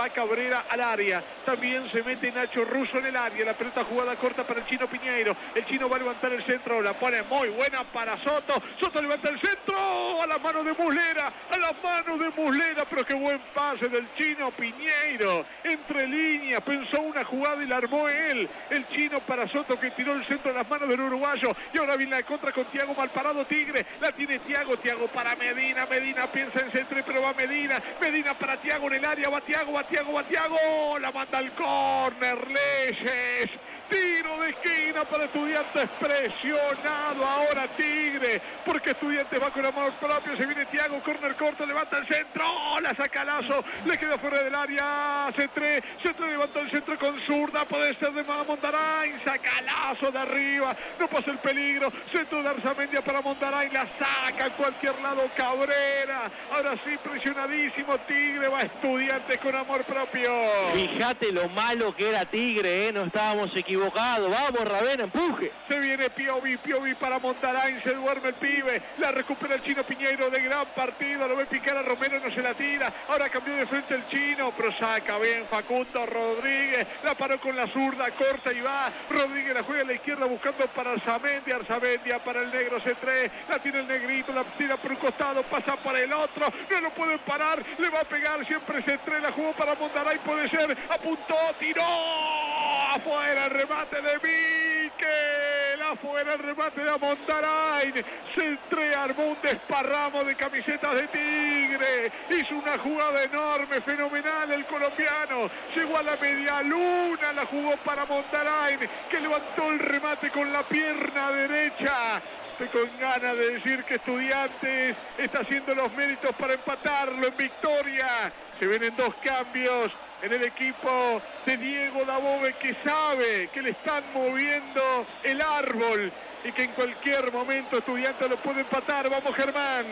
va Cabrera al área, también se mete Nacho Russo en el área, la pelota jugada corta para el Chino Piñeiro, el Chino va a levantar el centro, la pone muy buena para Soto, Soto levanta el centro, a la mano de Muslera, pero qué buen pase del Chino Piñeiro, entre líneas, pensó una jugada y la armó él, el Chino para Soto que tiró el centro a las manos del uruguayo, y ahora viene la contra con Thiago, mal parado Tigre, la tiene Thiago para Medina, piensa en centro, pero va Medina para Thiago en el área, va Thiago, la manda al córner, Leyes. Tiro de esquina para Estudiantes, presionado ahora Tigre, porque Estudiantes va con amor propio, se viene Thiago, córner corto, levanta el centro, la saca Lazo, le queda fuera del área, C3 levanta el centro con zurda, puede ser de Mondarain, saca Lazo de arriba, no pasa el peligro, centro de Arzamendia para Mondarain, la saca en cualquier lado Cabrera, ahora sí presionadísimo Tigre, va Estudiantes con amor propio. Fíjate lo malo que era Tigre, no estábamos equivocados. Vamos, Ravena, empuje. Se viene Piovi para Mondarain, se duerme el pibe, la recupera el Chino Piñeiro, de gran partido, lo ve picar a Romero, no se la tira, ahora cambió de frente el Chino, pero saca bien Facundo Rodríguez, la paró con la zurda, corta y va, Rodríguez la juega a la izquierda buscando para Arzamendia para el negro C3, la tiene el negrito, la tira por un costado, pasa para el otro, no lo pueden parar, le va a pegar siempre C3, la jugó para Mondarain, puede ser, apuntó, tiró, afuera, remate de Miquel, afuera el remate de Mondarain, C3 armó un desparramo de camisetas de Tigre, hizo una jugada enorme, fenomenal el colombiano, llegó a la media luna, la jugó para Mondarain, que levantó el remate con la pierna derecha, con ganas de decir que Estudiantes está haciendo los méritos para empatarlo en victoria. Se vienen dos cambios en el equipo de Diego Dabove, que sabe que le están moviendo el árbol y que en cualquier momento Estudiantes lo puede empatar. Vamos, Germán.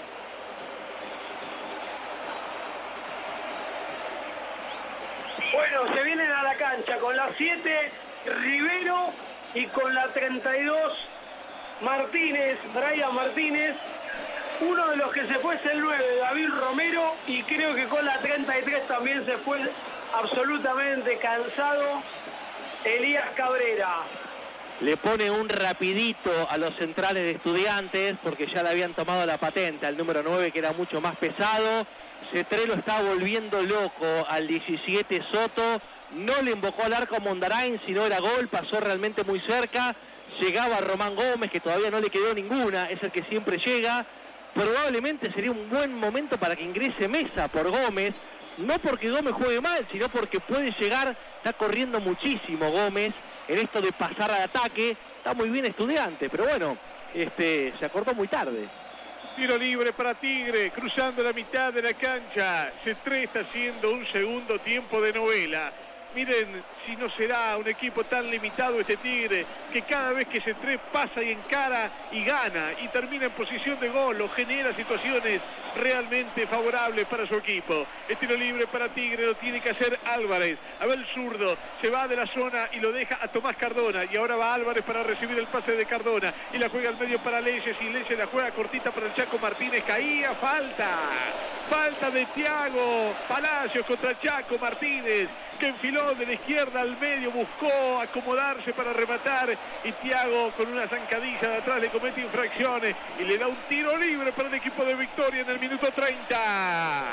Bueno, se vienen a la cancha con la 7 Rivero y con la 32 Brian Martínez. Uno de los que se fue es el 9, David Romero, y creo que con la 33 también se fue absolutamente cansado Elías Cabrera. Le pone un rapidito a los centrales de Estudiantes porque ya le habían tomado la patente al número 9, que era mucho más pesado. C3 lo está volviendo loco al 17 Soto, no le invocó al arco a Mondarain, sino era gol, pasó realmente muy cerca. Llegaba Román Gómez, que todavía no le quedó ninguna, es el que siempre llega. Probablemente sería un buen momento para que ingrese Mesa por Gómez, no porque Gómez juegue mal, sino porque puede llegar, está corriendo muchísimo Gómez en esto de pasar al ataque. Está muy bien Estudiante, pero bueno, se acordó muy tarde. Tiro libre para Tigre, cruzando la mitad de la cancha. C3 está haciendo un segundo tiempo de novela. Miren si no será un equipo tan limitado este Tigre, que cada vez que C3 pasa y encara y gana y termina en posición de gol o genera situaciones realmente favorables para su equipo. El tiro libre para Tigre lo tiene que hacer Álvarez. A ver el zurdo, se va de la zona y lo deja a Tomás Cardona, y ahora va Álvarez para recibir el pase de Cardona y la juega al medio para Leyes, y Leyes la juega cortita para el Chaco Martínez. Caía, falta de Thiago Palacios contra Chaco Martínez, que enfiló de la izquierda al medio, buscó acomodarse para rematar, y Thiago con una zancadilla de atrás le comete infracciones y le da un tiro libre para el equipo de Victoria en el minuto 30.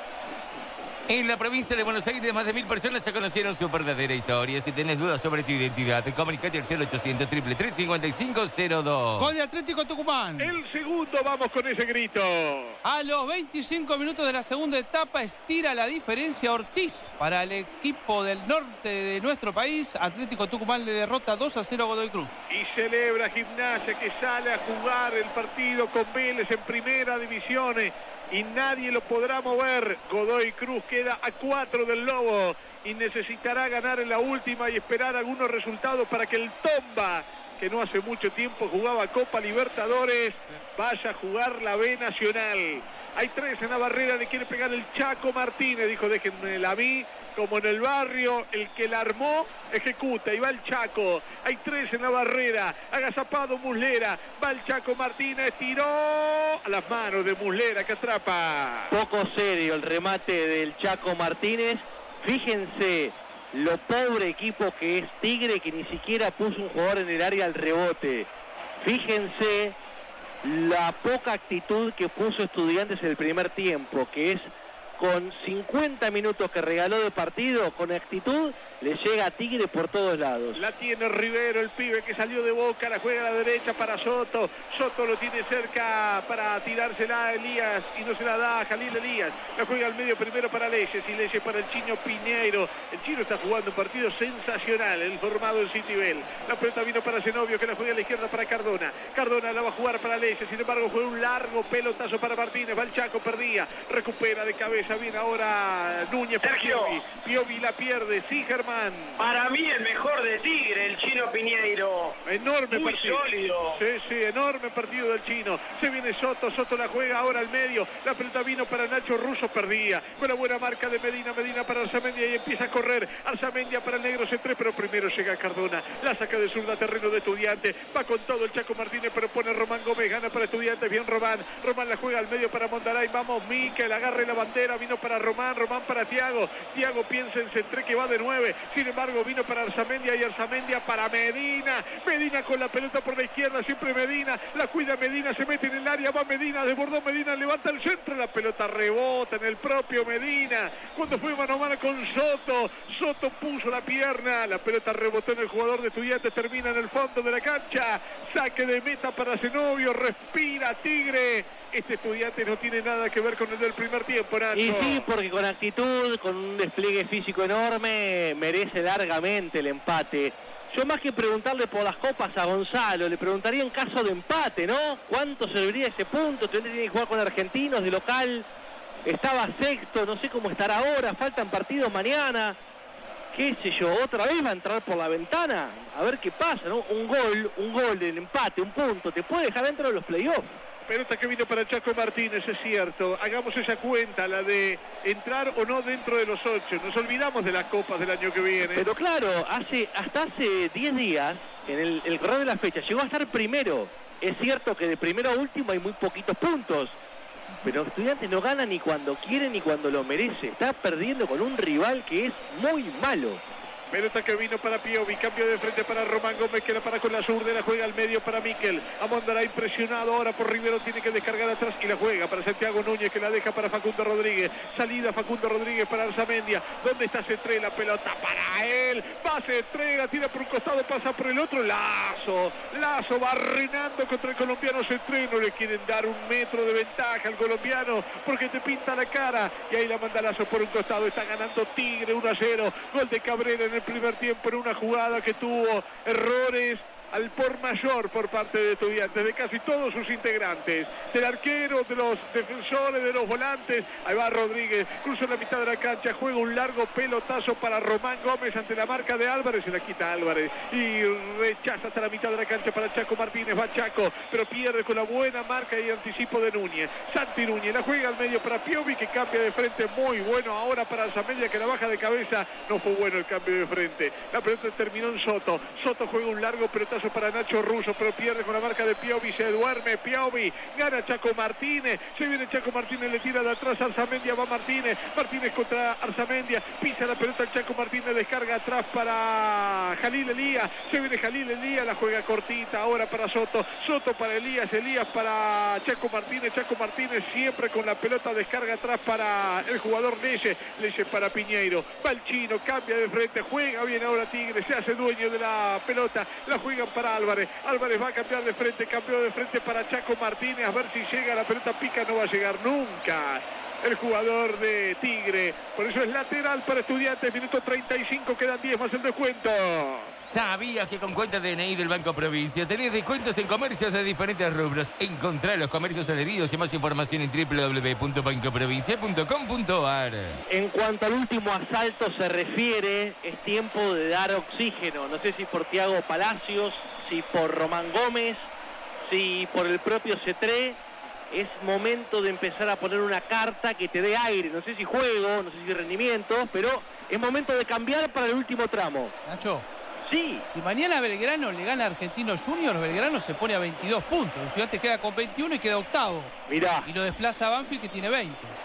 En la provincia de Buenos Aires, más de 1000 personas ya conocieron su verdadera historia. Si tenés dudas sobre tu identidad, comunicate al 0800 333 5502. Gol de Atlético Tucumán. El segundo, vamos con ese grito. A los 25 minutos de la segunda etapa estira la diferencia Ortiz para el equipo del norte de nuestro país. Atlético Tucumán le derrota 2-0 a Godoy Cruz. Y celebra Gimnasia, que sale a jugar el partido con Vélez en primera división, y nadie lo podrá mover. Godoy Cruz queda a 4 del Lobo y necesitará ganar en la última y esperar algunos resultados para que el Tomba, que no hace mucho tiempo jugaba Copa Libertadores, vaya a jugar la B Nacional. Hay 3 en la barrera, le quiere pegar el Chaco Martínez, dijo déjenmela a mí, como en el barrio, el que la armó ejecuta, y va el Chaco. Hay 3 en la barrera, agazapado Muslera, va el Chaco Martínez, tiró a las manos de Muslera, que atrapa. Poco serio el remate del Chaco Martínez, Fíjense lo pobre equipo que es Tigre, que ni siquiera puso un jugador en el área al rebote. Fíjense la poca actitud que puso Estudiantes en el primer tiempo, que es con 50 minutos que regaló de partido, con actitud, le llega a Tigre por todos lados. La tiene Rivero, el pibe que salió de Boca, la juega a la derecha para Soto. Soto lo tiene cerca para tirársela a Elías y no se la da a Jalil Elías. La juega al medio primero para Leyes y Leyes para el Chino Piñeiro. El Chino está jugando un partido sensacional, el formado en Citibel. La pelota vino para Zenobio, que la juega a la izquierda para Cardona. Cardona la va a jugar para Leyes, sin embargo juega un largo pelotazo para Martínez. Va el Chaco, perdía, recupera de cabeza, viene ahora Núñez. Sergio. Piovi la pierde, sí, Germán. Para mí el mejor de Tigre, el Chino Piñeiro. Enorme muy partido. Sólido. Sí, enorme partido del Chino. Se viene Soto, Soto la juega ahora al medio. La pelota vino para Nacho Russo, perdía. Con la buena marca de Medina, Medina para Arzamendia y empieza a correr. Arzamendia para el negro C3, pero primero llega Cardona. La saca de zurda, terreno de Estudiante. Va con todo el Chaco Martínez, pero pone Román Gómez, gana para Estudiantes. Bien Román. Román la juega al medio para Mondaray. Vamos, Mikel, agarre la bandera. Vino para Román, Román para Thiago. Thiago piensa en C3 que va de 9. Sin embargo, vino para Arzamendia y Arzamendia para Medina. Medina con la pelota por la izquierda, siempre Medina. La cuida Medina, se mete en el área, va Medina, desbordó Medina, levanta el centro. La pelota rebota en el propio Medina. Cuando fue mano a mano con Soto, Soto puso la pierna. La pelota rebotó en el jugador de Estudiantes, termina en el fondo de la cancha. Saque de meta para Zenobio, respira Tigre. Este Estudiante no tiene nada que ver con el del primer tiempo, Nacho. Y sí, porque con actitud, con un despliegue físico enorme, merece largamente el empate. Yo más que preguntarle por las copas a Gonzalo, le preguntaría en caso de empate, ¿no? ¿Cuánto serviría ese punto? Estudiantes tiene que jugar con Argentinos de local. Estaba sexto, no sé cómo estará ahora, faltan partidos mañana. Qué sé yo, otra vez va a entrar por la ventana. A ver qué pasa, ¿no? Un gol del empate, un punto, te puede dejar dentro de los playoffs. Pelota que vino para Chaco Martínez, es cierto. Hagamos esa cuenta, la de entrar o no dentro de los 8. Nos olvidamos de las copas del año que viene. Pero claro, hasta hace 10 días, en el correr de la fecha, llegó a estar primero. Es cierto que de primero a último hay muy poquitos puntos. Pero Estudiantes no gana ni cuando quiere ni cuando lo merece. Está perdiendo con un rival que es muy malo. Pelota que vino para Piovi, cambio de frente para Román Gómez, que la para con la zurda, la juega al medio para Mikel. Amondará impresionado ahora por Rivero, tiene que descargar atrás y la juega para Santiago Núñez, que la deja para Facundo Rodríguez. Salida Facundo Rodríguez para Arzamendia. ¿Dónde está C3? La pelota para él. Va C3, la tira por un costado, pasa por el otro. Lazo va renando contra el colombiano C3. No le quieren dar un metro de ventaja al colombiano porque te pinta la cara. Y ahí la manda Lazo por un costado. Está ganando Tigre 1-0. Gol de Cabrera en el primer tiempo en una jugada que tuvo errores al por mayor por parte de Estudiantes, de casi todos sus integrantes, del arquero, de los defensores, de los volantes. Ahí va Rodríguez, cruza la mitad de la cancha, juega un largo pelotazo para Román Gómez ante la marca de Álvarez, se la quita Álvarez y rechaza hasta la mitad de la cancha para Chaco Martínez. Va Chaco, pero pierde con la buena marca y anticipo de Núñez. Santi Núñez la juega al medio para Piovi, que cambia de frente, muy bueno ahora para Arzamendia, que la baja de cabeza. No fue bueno el cambio de frente. La pelota terminó en Soto. Soto juega un largo pelotazo para Nacho Russo, pero pierde con la marca de Piovi, se duerme Piovi, gana Chaco Martínez, se viene Chaco Martínez, le tira de atrás a Arzamendia, va Martínez contra Arzamendia, pisa la pelota el Chaco Martínez, descarga atrás para Jalil Elías, se viene Jalil Elías, la juega cortita ahora para Soto, Soto para Elías, Elías para Chaco Martínez siempre con la pelota, descarga atrás para el jugador Leyes para Piñeiro, va el Chino, cambia de frente, juega bien ahora Tigre, se hace dueño de la pelota, la juegan para Álvarez va a cambiar de frente, cambió de frente para Chaco Martínez, a ver si llega, la pelota pica, no va a llegar nunca el jugador de Tigre, por eso es lateral para Estudiantes, minuto 35, quedan 10 más el descuento. ¿Sabías que con cuenta DNI del Banco Provincia tenés descuentos en comercios de diferentes rubros? Encontrá los comercios adheridos y más información en www.bancoprovincia.com.ar. En cuanto al último asalto se refiere, es tiempo de dar oxígeno. No sé si por Thiago Palacios, si por Román Gómez, si por el propio C3. Es momento de empezar a poner una carta que te dé aire. No sé si juego, no sé si rendimiento, pero es momento de cambiar para el último tramo. Nacho. Sí. Si mañana Belgrano le gana a Argentinos Juniors, Belgrano se pone a 22 puntos. El Estudiantes queda con 21 y queda octavo. Mirá. Y lo desplaza a Banfield, que tiene 20.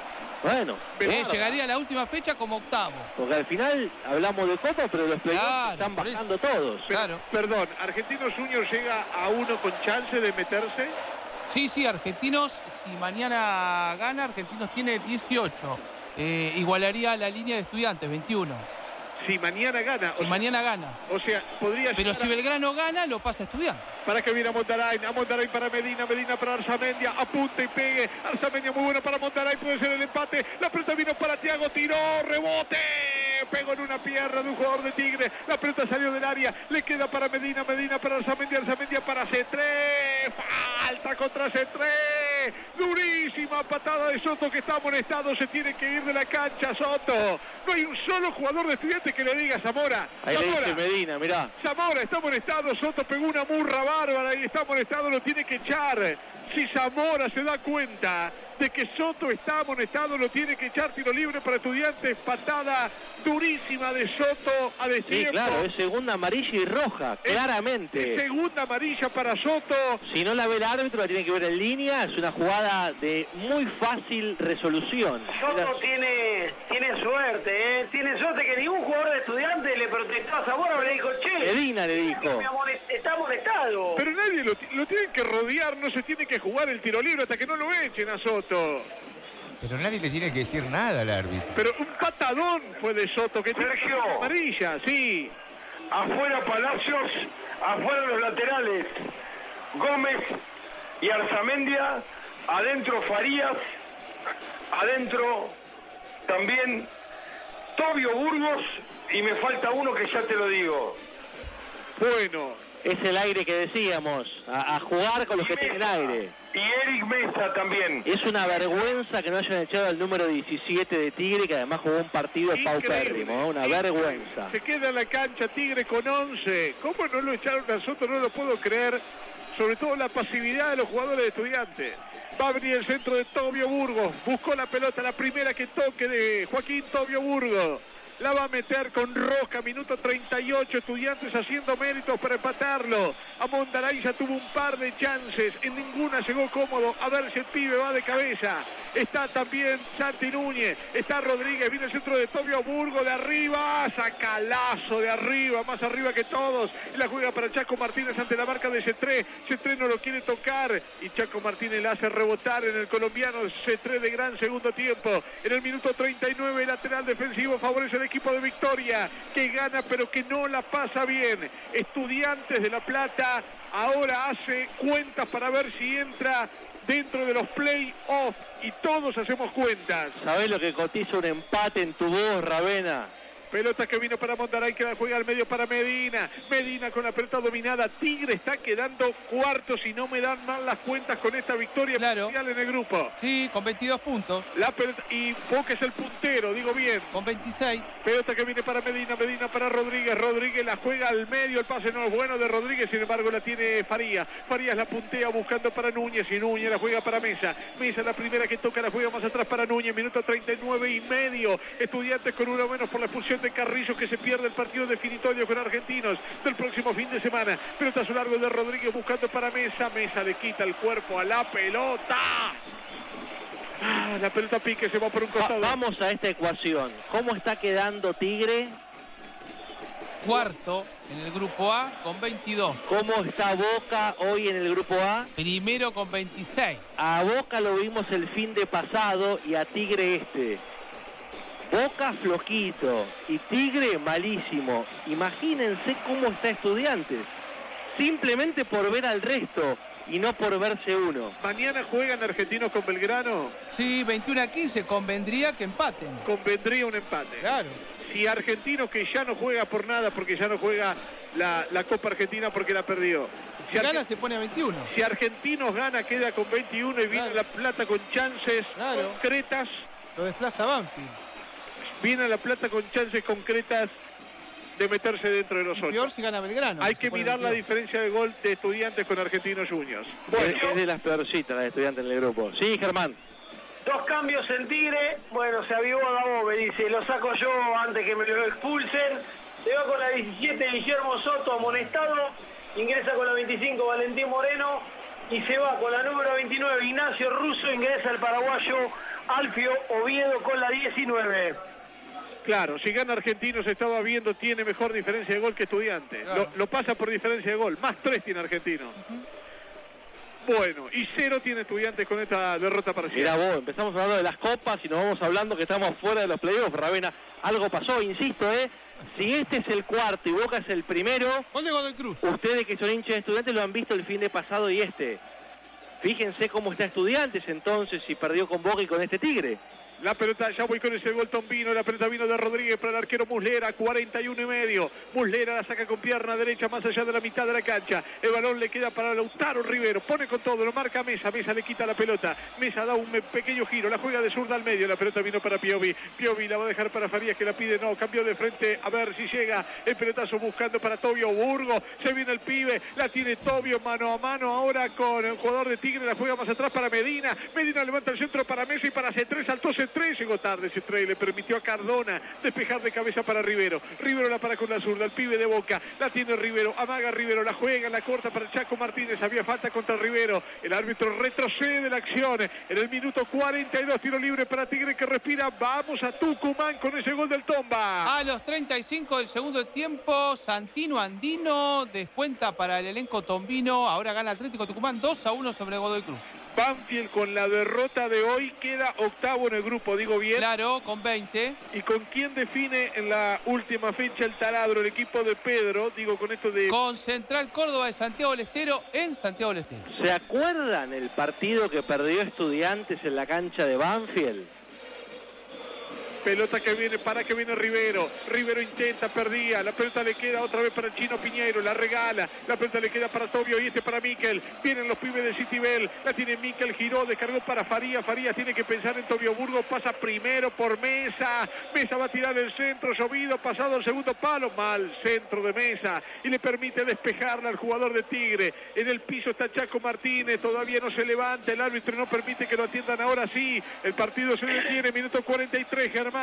Bueno, llegaría a la última fecha como octavo. porque al final hablamos de Copa, pero los playoffs Claro, están por bajando todos. Claro. Perdón, ¿Argentinos Juniors llega a uno con chance de meterse? Sí, Argentinos, si mañana gana, Argentinos tiene 18. Igualaría la línea de Estudiantes, 21. Si mañana gana. Si mañana gana. O sea, podría Pero llegar si Belgrano gana, lo pasa a Estudiantes. para que viene a Montaray para Medina, Medina para Arzamendia, apunta y pegue, Arzamendia muy bueno para Montaray, puede ser el empate, la pelota vino para Thiago, tiró, rebote, pegó en una pierna de un jugador de Tigre, la pelota salió del área, le queda para Medina, Medina para Arzamendia, Arzamendia para C3, falta contra C3, durísima patada de Soto que está amonestado, se tiene que ir de la cancha Soto, no hay un solo jugador de Estudiantes que le diga Zamora, Ahí le Zamora, dice Medina, mirá. Zamora está amonestado, Soto pegó una murra bárbara y está amonestado, lo tiene que echar. Si Zamora se da cuenta de que Soto está amonestado, lo tiene que echar. Tiro libre para Estudiantes, patada durísima de Soto a Sí, destiempo. claro, es segunda amarilla y roja, claramente. Segunda amarilla para Soto. Si no la ve el árbitro, la tiene que ver en línea. Es una jugada de muy fácil resolución. Soto tiene suerte, ¿eh? Tiene suerte que ningún jugador de Estudiantes le protestó a Zamora o le dijo, che, Medina le dijo. está amonestado. Pero nadie lo tiene que rodear, no se tiene que jugar el tiro libre hasta que no lo echen a Soto. Pero nadie le tiene que decir nada al árbitro. Pero un patadón fue de Soto, que tiene Sergio. amarilla, sí. Afuera Palacios, afuera los laterales. Gómez y Arzamendia, adentro Farías, adentro también Tobio Burgos y me falta uno que ya te lo digo. Bueno, Es el aire que decíamos, a jugar con los que tienen aire. Y Eric Mesa también. Es una vergüenza que no hayan echado al número 17 de Tigre, que además jugó un partido paupérrimo, ¿eh? Una vergüenza. Se queda en la cancha Tigre con 11. ¿Cómo no lo echaron a Soto? No lo puedo creer. Sobre todo la pasividad de los jugadores de Estudiantes. Va a venir el centro de Tobio Burgos. Buscó la pelota, la primera que toque de Joaquín Tobio Burgos. La va a meter con Roca, minuto 38, Estudiantes haciendo méritos para empatarlo. A Montaray ya tuvo un par de chances, en ninguna llegó cómodo. A ver si el pibe va de cabeza. Está también Santi Núñez, está Rodríguez, viene el centro de Tobio Burgo de arriba, sacalazo de arriba, más arriba que todos. Y la juega para Chaco Martínez ante la marca de C3. C3 no lo quiere tocar y Chaco Martínez la hace rebotar en el colombiano. C3 de gran segundo tiempo. En el minuto 39, lateral defensivo favorece el equipo de Victoria, que gana pero que no la pasa bien. Estudiantes de La Plata ahora hace cuentas para ver si entra dentro de los play-off y todos hacemos cuentas. ¿Sabés lo que cotiza un empate en tu voz, Ravena? Pelota que vino para Montaray, que la juega al medio para Medina. Medina con la pelota dominada. Tigre está quedando cuarto, si no me dan mal las cuentas con esta victoria parcial en el grupo. Sí, con 22 puntos. La pelota, y Boca es el puntero, digo bien. Con 26. Pelota que viene para Medina, Medina para Rodríguez. Rodríguez la juega al medio, el pase no es bueno de Rodríguez, sin embargo la tiene Farías. Farías la puntea buscando para Núñez y Núñez la juega para Mesa. Mesa la primera que toca, la juega más atrás para Núñez. Minuto 39 y medio. Estudiantes con uno menos por la expulsión de Carrillo, que se pierde el partido definitorio con Argentinos del próximo fin de semana. Pelotazo largo de Rodríguez buscando para Mesa. Mesa le quita el cuerpo a la pelota. La pelota pique, se va por un costado. Vamos a esta ecuación. ¿Cómo está quedando Tigre? Cuarto en el grupo A con 22. ¿Cómo está Boca hoy en el grupo A? Primero con 26. A Boca lo vimos el fin de pasado y a Tigre este. Boca flojito y Tigre malísimo. Imagínense cómo está Estudiantes. Simplemente por ver al resto y no por verse uno. Mañana juegan Argentinos con Belgrano. Sí, 21-15. Convendría que empaten. Convendría un empate. Claro. Si Argentinos, que ya no juega por nada, porque ya no juega la Copa Argentina porque la perdió. Si gana se pone a 21. Si Argentinos gana, queda con 21 y viene La Plata con chances concretas. Lo desplaza Banfield. Viene La Plata con chances concretas de meterse dentro de los 8. Peor si gana Belgrano. Hay que mirar la diferencia de gol de Estudiantes con Argentinos Juniors. Bueno, es de las peorcitas la de Estudiantes en el grupo. Sí, Germán. Dos cambios en Tigre. Bueno, se avivó Dabove, dice, lo saco yo antes que me lo expulsen. Se va con la 17 Guillermo Soto, amonestado. Ingresa con la 25 Valentín Moreno. Y se va con la número 29 Ignacio Russo. Ingresa el paraguayo Alfio Oviedo con la 19. Claro, si gana Argentinos, estaba viendo, tiene mejor diferencia de gol que Estudiantes. Claro. Lo pasa por diferencia de gol. Más 3 tiene Argentinos. Bueno, y 0 tiene Estudiantes con esta derrota parcial. Mirá vos, empezamos hablando de las copas y nos vamos hablando que estamos fuera de los playoffs. Ravena, algo pasó, insisto, si este es el cuarto y Boca es el primero, Gol de Godoy Cruz. ustedes que son hinchas de Estudiantes lo han visto el fin de pasado y este. Fíjense cómo está Estudiantes entonces si perdió con Boca y con este Tigre. La pelota, ya voy con ese gol Tombino, la pelota vino de Rodríguez para el arquero Muslera, 41,5. Muslera la saca con pierna derecha más allá de la mitad de la cancha. El balón le queda para Lautaro Rivero, pone con todo, lo marca Mesa, Mesa le quita la pelota. Mesa da un pequeño giro, la juega de zurda al medio, la pelota vino para Piovi. Piovi la va a dejar para Farías que la pide, no, cambió de frente, a ver si llega el pelotazo buscando para Tobio Burgo. Se viene el pibe, la tiene Tobio mano a mano ahora con el jugador de Tigre, la juega más atrás para Medina. Medina levanta el centro para Mesa y para C3, saltó C3, llegó tarde C3 y le permitió a Cardona despejar de cabeza para Rivero. Rivero la para con la zurda, el pibe de Boca, la tiene Rivero, amaga Rivero, la juega, la corta para Chaco Martínez, había falta contra Rivero. El árbitro retrocede la acción en el minuto 42, tiro libre para Tigre que respira. Vamos a Tucumán con ese gol del Tomba. A los 35 del segundo tiempo, Santino Andino descuenta para el elenco tombino. Ahora gana Atlético Tucumán 2-1 sobre Godoy Cruz. Banfield con la derrota de hoy queda octavo en el grupo, digo bien. Claro, con 20. ¿Y con quién define en la última fecha el taladro? El equipo de Pedro, digo con esto de... Con Central Córdoba de Santiago del Estero en Santiago del Estero. ¿Se acuerdan el partido que perdió Estudiantes en la cancha de Banfield? Pelota que viene, que viene Rivero. Rivero intenta, perdía. La pelota le queda otra vez para el Chino Piñeiro. La regala. La pelota le queda para Tobio y para Miquel. Vienen los pibes de Citibel. La tiene Miquel, giró, descargó para Farías. Farías tiene que pensar en Tobio Burgo. Pasa primero por Mesa. Mesa va a tirar el centro. Llovido, pasado el segundo palo. Mal centro de Mesa. Y le permite despejarla al jugador de Tigre. En el piso está Chaco Martínez. Todavía no se levanta. El árbitro no permite que lo atiendan ahora sí. El partido se detiene. Minuto 43, Germán.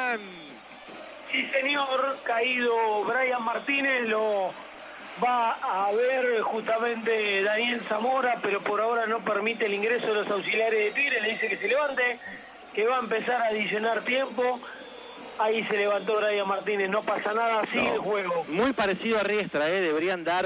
Sí, señor, caído Brian Martínez, lo va a ver justamente Daniel Zamora, pero por ahora no permite el ingreso de los auxiliares de Tigre, le dice que se levante, que va a empezar a adicionar tiempo. Ahí se levantó Brian Martínez, no pasa nada, sigue el juego. Muy parecido a Riestra, deberían dar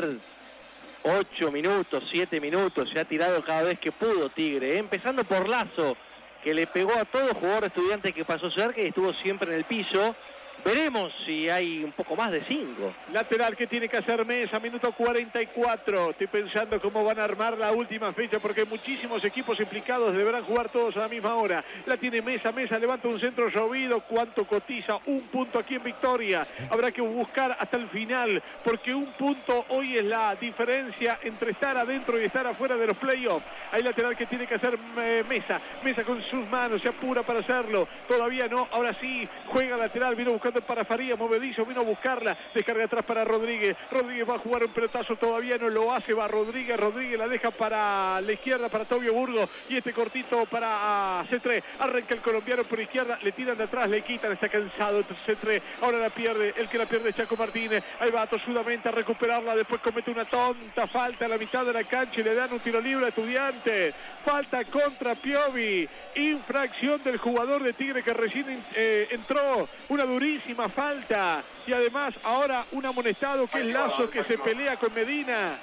8 minutos, 7 minutos, se ha tirado cada vez que pudo Tigre, empezando por Lazo, que le pegó a todo jugador Estudiante que pasó cerca y estuvo siempre en el piso. Veremos si hay un poco más de 5. Lateral que tiene que hacer Mesa, minuto 44. Estoy pensando cómo van a armar la última fecha porque muchísimos equipos implicados deberán jugar todos a la misma hora. La tiene Mesa, Mesa levanta un centro llovido. ¿Cuánto cotiza? Un punto aquí en Victoria. Habrá que buscar hasta el final porque un punto hoy es la diferencia entre estar adentro y estar afuera de los playoffs. Hay lateral que tiene que hacer Mesa. Mesa con sus manos, se apura para hacerlo. Todavía no, ahora sí, juega lateral, vino buscando para Farías, movedizo, vino a buscarla, descarga atrás para Rodríguez. Rodríguez va a jugar un pelotazo, todavía no lo hace, va Rodríguez, Rodríguez la deja para la izquierda para Tobio Burgo y este cortito para C3, arranca el colombiano por izquierda, le tiran de atrás, le quitan, está cansado C3, ahora la pierde, el que la pierde es Chaco Martínez, ahí va tosudamente a recuperarla, después comete una tonta falta a la mitad de la cancha y le dan un tiro libre a Estudiantes, falta contra Piovi, infracción del jugador de Tigre que recién entró, una durísima falta y además ahora un amonestado que es Lazo que se pelea con Medina.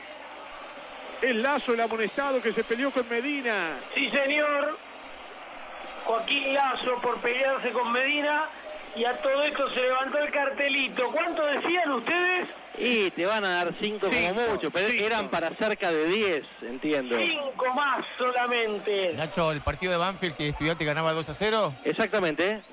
Es Lazo el amonestado que se peleó con Medina. Sí, señor. Joaquín Lazo por pelearse con Medina y a todo esto se levantó el cartelito. ¿Cuánto decían ustedes? Y te van a dar 5 como mucho, pero eran para cerca de 10, entiendo. 5 más solamente. Nacho, el partido de Banfield que Estudiante ganaba 2-0. Exactamente.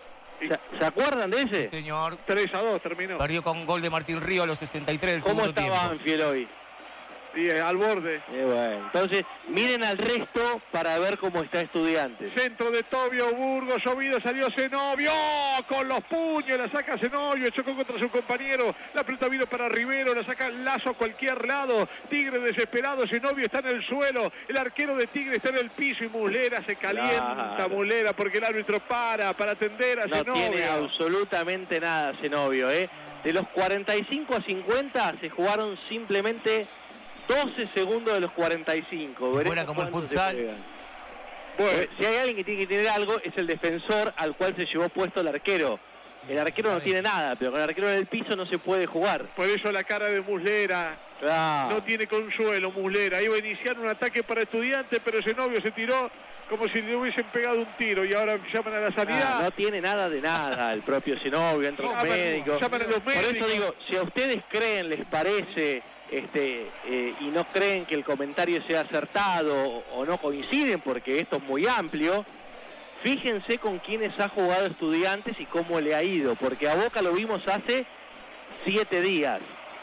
¿Se acuerdan de ese? Sí, señor. 3-2 terminó. Perdió con gol de Martín Río a los 63 del ¿Cómo segundo está tiempo. Banfield hoy? Y al borde. Bueno, entonces miren al resto para ver cómo está Estudiantes. Centro de Tobio Burgo, llovido, salió Zenobio con los puños, la saca Zenobio, chocó contra su compañero, la pelota vino para Rivero, la saca Lazo a cualquier lado, Tigre desesperado, Zenobio está en el suelo, el arquero de Tigre está en el piso y Muslera se calienta, claro. Muslera porque el árbitro para atender a Zenobio. No tiene absolutamente nada Zenobio, De los 45 a 50 se jugaron simplemente 12 segundos de los 45. Fuera como el futsal. Bueno. Si hay alguien que tiene que tener algo, es el defensor al cual se llevó puesto el arquero. El arquero no tiene nada, pero con el arquero en el piso no se puede jugar. Por eso la cara de Muslera. Claro. No tiene consuelo Muslera. Iba a iniciar un ataque para Estudiantes, pero Zenobio se tiró como si le hubiesen pegado un tiro y ahora llaman a la sanidad. No tiene nada de nada el propio Zenobio, entra los médicos. Llaman a los médicos. Por eso digo, si a ustedes creen, les parece, y no creen que el comentario sea acertado o no coinciden, porque esto es muy amplio, fíjense con quiénes ha jugado Estudiantes y cómo le ha ido, porque a Boca lo vimos hace 7 días.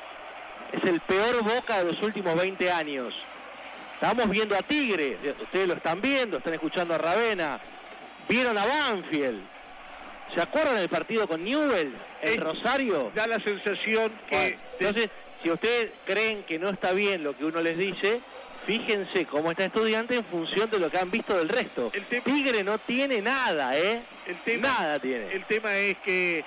Es el peor Boca de los últimos 20 años. Estamos viendo a Tigre, ustedes lo están viendo, están escuchando a Ravena, vieron a Banfield. ¿Se acuerdan del partido con Newell en Rosario? Da la sensación que... Bueno, entonces, si ustedes creen que no está bien lo que uno les dice, fíjense cómo está Estudiante en función de lo que han visto del resto. Tigre no tiene nada, nada tiene. El tema es que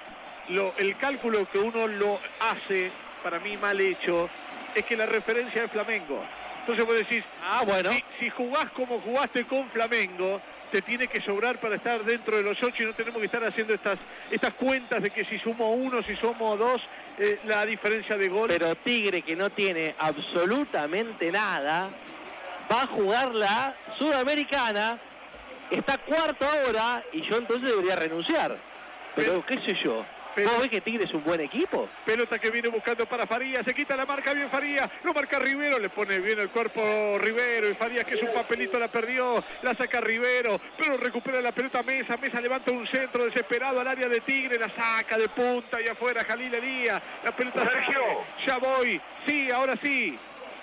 el cálculo que uno lo hace, para mí mal hecho, es que la referencia es Flamengo. Entonces vos decís, bueno, si jugás como jugaste con Flamengo, te tiene que sobrar para estar dentro de los 8 y no tenemos que estar haciendo estas cuentas de que si sumo 1, si somos 2, la diferencia de gol. Pero Tigre, que no tiene absolutamente nada, va a jugar la Sudamericana, está cuarto ahora y yo entonces debería renunciar. Pero qué sé yo. ¿Vos ves que Tigre es un buen equipo? Pelota que viene buscando para Farías, se quita la marca bien Farías, lo marca Rivero, le pone bien el cuerpo Rivero y Farías, que es un papelito, la perdió, la saca Rivero, pero recupera la pelota Mesa levanta un centro desesperado al área de Tigre, la saca de punta y afuera Jalil Elías, la pelota Sergio. Ya voy, sí, ahora sí.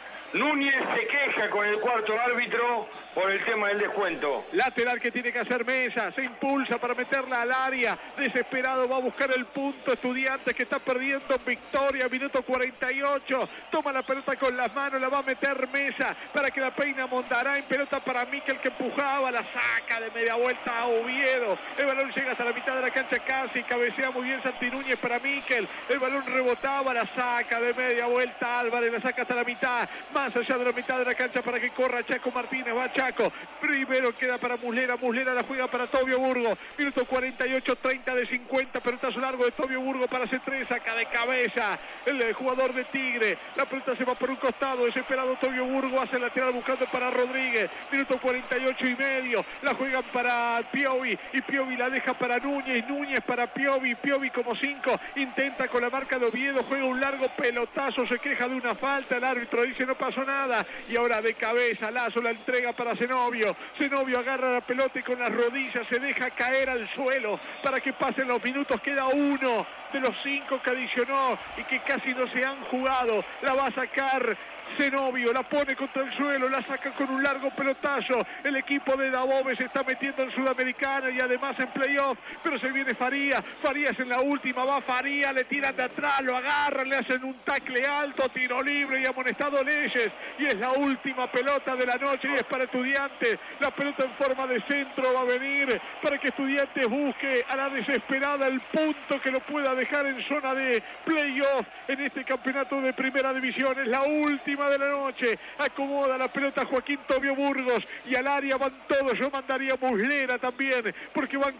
Núñez se queja con el cuarto árbitro por el tema del descuento. Lateral que tiene que hacer Mesa, se impulsa para meterla al área, desesperado va a buscar el punto Estudiantes que está perdiendo Victoria, minuto 48, toma la pelota con las manos, la va a meter Mesa para que la peina Mondarain, pelota para Miquel que empujaba, la saca de media vuelta a Oviedo, el balón llega hasta la mitad de la cancha casi, cabecea muy bien Santi Núñez para Miquel, el balón rebotaba, la saca de media vuelta Álvarez, la saca hasta la mitad, más allá de la mitad de la cancha para que corra Chaco Martínez, va Chaco, primero queda para Muslera, Muslera la juega para Tobio Burgo, minuto 48, 30 de 50, pelotazo largo de Tobio Burgo para C3, saca de cabeza el jugador de Tigre, la pelota se va por un costado, desesperado Tobio Burgo, hace el lateral buscando para Rodríguez, minuto 48 y medio, la juegan para Piovi, y Piovi la deja para Núñez, Núñez para Piovi, Piovi como 5, intenta con la marca de Oviedo, juega un largo pelotazo, se queja de una falta, el árbitro dice no pasó nada, y ahora de cabeza Lazo la entrega para Zenobio, Zenobio agarra la pelota y con las rodillas se deja caer al suelo para que pasen los minutos, queda uno de los 5 que adicionó y que casi no se han jugado, la va a sacar Zenobio, la pone contra el suelo, la saca con un largo pelotazo, el equipo de Dabove se está metiendo en Sudamericana y además en playoff, pero se viene Farías, Farías en la última, va Farías, le tiran de atrás, lo agarran, le hacen un tacle alto, tiro libre y amonestado Leyes, y es la última pelota de la noche y es para Estudiantes, la pelota en forma de centro va a venir para que Estudiantes busque a la desesperada el punto que lo pueda dejar en zona de playoff en este campeonato de primera división, es la última de la noche, acomoda la pelota Joaquín Tobio Burgos y al área van todos, yo mandaría Muslera también, porque van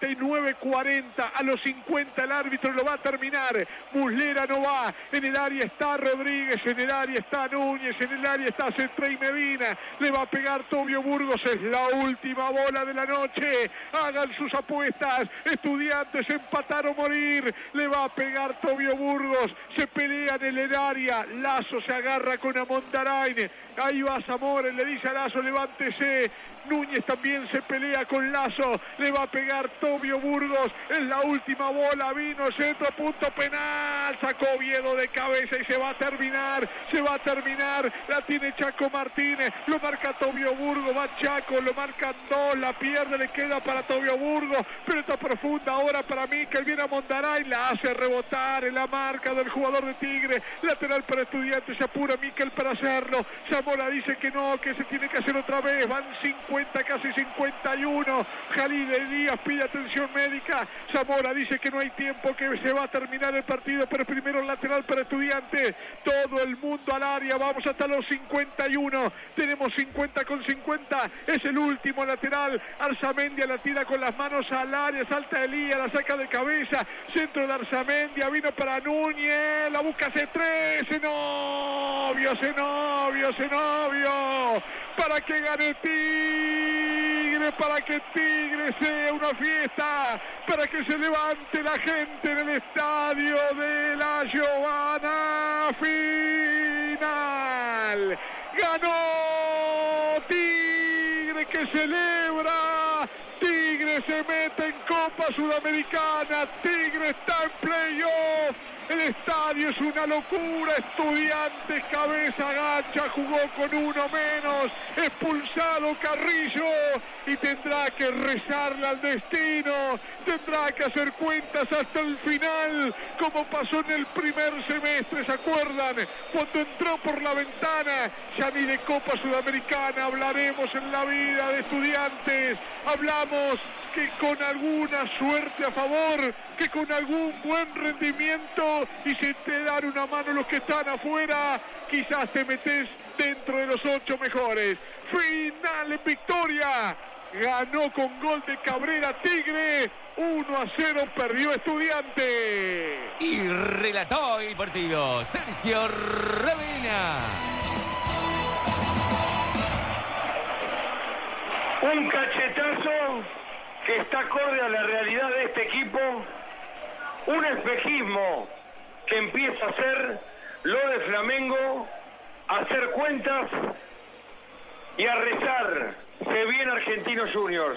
49-40, a los 50 el árbitro lo va a terminar, Muslera no va, en el área está Rodríguez, en el área está Núñez, en el área está Cetré y Medina, le va a pegar Tobio Burgos, es la última bola de la noche, hagan sus apuestas, Estudiantes empatar o morir, le va a pegar Tobio Burgos, se pelean en el área, Lazo se agarra con Mondarain, ahí va Zamora, le dice a Lazo, levántese, Núñez también se pelea con Lazo, le va a pegar Tobio Burgos, es la última bola, vino centro, punto penal, sacó Oviedo de cabeza y se va a terminar, la tiene Chaco Martínez, lo marca Tobio Burgos, va Chaco, lo marcan dos, la pierde, le queda para Tobio Burgos, pelota profunda ahora para Miquel, viene a Mondarain, la hace rebotar en la marca del jugador de Tigre, lateral para Estudiantes, se apura Miquel aquel para hacerlo. Zamora dice que no, que se tiene que hacer otra vez. Van 50, casi 51. Jalil Elías pide atención médica. Zamora dice que no hay tiempo, que se va a terminar el partido, pero primero el lateral para Estudiantes. Todo el mundo al área, vamos hasta los 51. Tenemos 50 con 50. Es el último lateral. Arzamendia la tira con las manos al área, salta Elías, la saca de cabeza. Centro de Arzamendia, vino para Núñez, la busca C3, Zenobio, para que gane Tigre, para que Tigre sea una fiesta, para que se levante la gente en el estadio de la Giovanna. Final, ganó Tigre, que celebra. Tigre se mete en Copa Sudamericana, Tigre está en playoff, el estadio es una locura. Estudiantes cabeza gacha, jugó con uno menos, expulsado Carrillo y tendrá que rezarle al destino, tendrá que hacer cuentas hasta el final, como pasó en el primer semestre, ¿se acuerdan? Cuando entró por la ventana. Ya ni de Copa Sudamericana hablaremos en la vida de Estudiantes, hablamos que con alguna suerte a favor, que con algún buen rendimiento, y si te dan una mano los que están afuera, quizás te metes dentro de los 8 mejores. Final en victoria, ganó con gol de Cabrera Tigre, 1-0 perdió Estudiantes. Y relató el partido Sergio Ravena. Un cachetazo que está acorde a la realidad de este equipo, un espejismo que empieza a ser lo de Flamengo, a hacer cuentas y a rezar. Se viene Argentinos Juniors.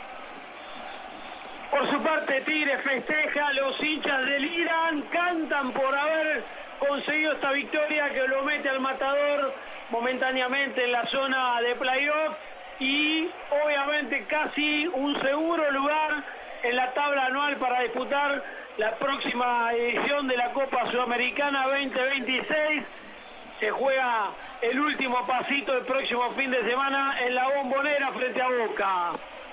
Por su parte, Tigre festeja, los hinchas deliran, cantan por haber conseguido esta victoria que lo mete al Matador momentáneamente en la zona de playoff y obviamente casi un seguro lugar en la tabla anual para disputar la próxima edición de la Copa Sudamericana 2026. Se juega el último pasito el próximo fin de semana en la Bombonera frente a Boca.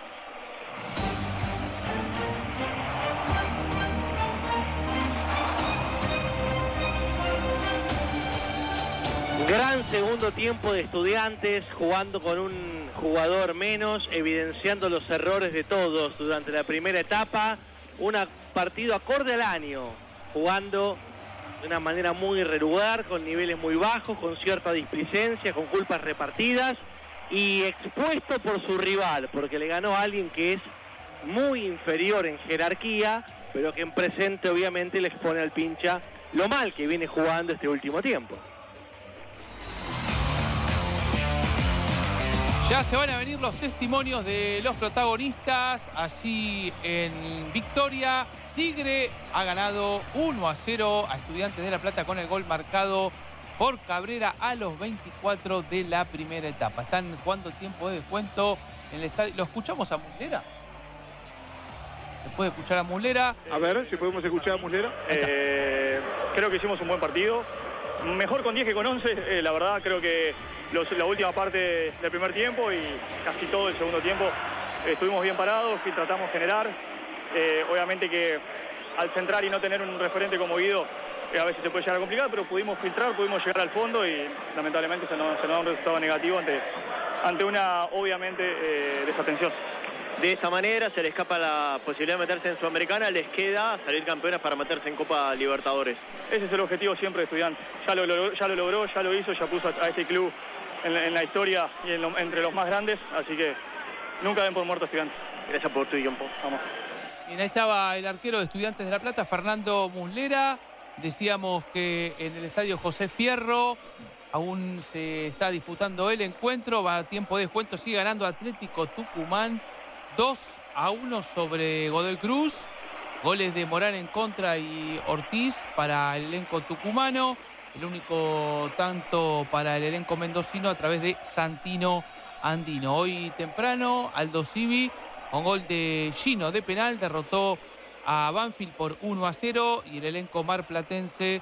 Gran segundo tiempo de Estudiantes, jugando con un jugador menos, evidenciando los errores de todos durante la primera etapa. Un partido acorde al año, jugando de una manera muy irregular, con niveles muy bajos, con cierta displicencia, con culpas repartidas y expuesto por su rival, porque le ganó a alguien que es muy inferior en jerarquía, pero que en presente obviamente le expone al pincha lo mal que viene jugando este último tiempo. Ya se van a venir los testimonios de los protagonistas. Allí en Victoria, Tigre ha ganado 1-0 a Estudiantes de La Plata con el gol marcado por Cabrera a los 24 de la primera etapa. Están jugando tiempo de descuento en el estadio. ¿Lo escuchamos a Muslera? ¿Se puede escuchar a Muslera? A ver si podemos escuchar a Muslera. Creo que hicimos un buen partido. Mejor con 10 que con 11. La verdad, creo que la última parte del primer tiempo y casi todo el segundo tiempo estuvimos bien parados y tratamos de generar. Obviamente que al centrar y no tener un referente como Guido, a veces se puede llegar a complicar, pero pudimos filtrar, pudimos llegar al fondo y lamentablemente se nos da un resultado negativo ante una, obviamente, desatención. De esa manera se le escapa la posibilidad de meterse en Sudamericana, les queda salir campeones para meterse en Copa Libertadores. Ese es el objetivo siempre de Estudiantes. Ya lo logró, ya lo hizo, ya puso a este club en la historia y entre los más grandes, así que nunca den por muerto Estudiantes. Gracias por tu tiempo. Vamos. Bien, ahí estaba el arquero de Estudiantes de La Plata, Fernando Muslera. Decíamos que en el estadio José Fierro aún se está disputando el encuentro, va a tiempo de descuento, sigue ganando Atlético Tucumán 2-1 sobre Godoy Cruz. Goles de Morán en contra y Ortiz para el elenco tucumano. El único tanto para el elenco mendocino a través de Santino Andino. Hoy temprano, Aldo Civi, con gol de Gino de penal, derrotó a Banfield por 1-0 y el elenco marplatense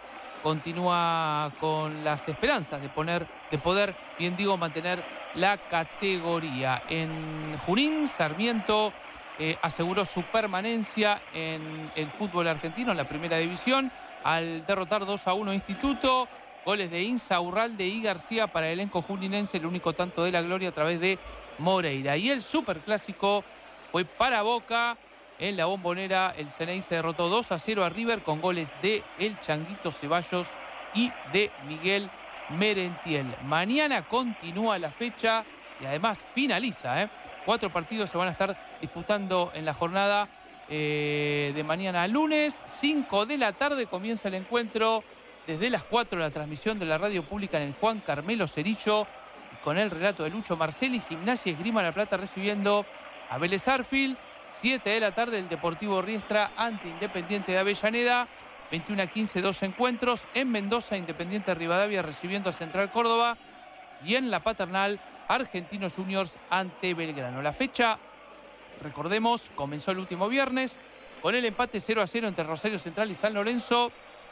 continúa con las esperanzas de poder, bien digo, mantener la categoría. En Junín, Sarmiento aseguró su permanencia en el fútbol argentino, en la primera división, al derrotar 2-1 Instituto. Goles de Insaurralde y García para el elenco juninense, el único tanto de la gloria a través de Moreira. Y el superclásico fue para Boca. En la Bombonera, el Ceney se derrotó 2-0 a River con goles de El Changuito Ceballos y de Miguel Merentiel. Mañana continúa la fecha y además finaliza. 4 partidos se van a estar disputando en la jornada de mañana lunes. 5 de la tarde comienza el encuentro. Desde las 4 la transmisión de la radio pública en el Juan Carmelo Cerillo, con el relato de Lucho Marcelli. Gimnasia y Esgrima La Plata recibiendo a Vélez Arfield. 7 de la tarde el Deportivo Riestra ante Independiente de Avellaneda. 21:15 2 encuentros. En Mendoza, Independiente Rivadavia recibiendo a Central Córdoba. Y en la Paternal, Argentinos Juniors ante Belgrano. La fecha, recordemos, comenzó el último viernes con el empate 0-0 entre Rosario Central y San Lorenzo.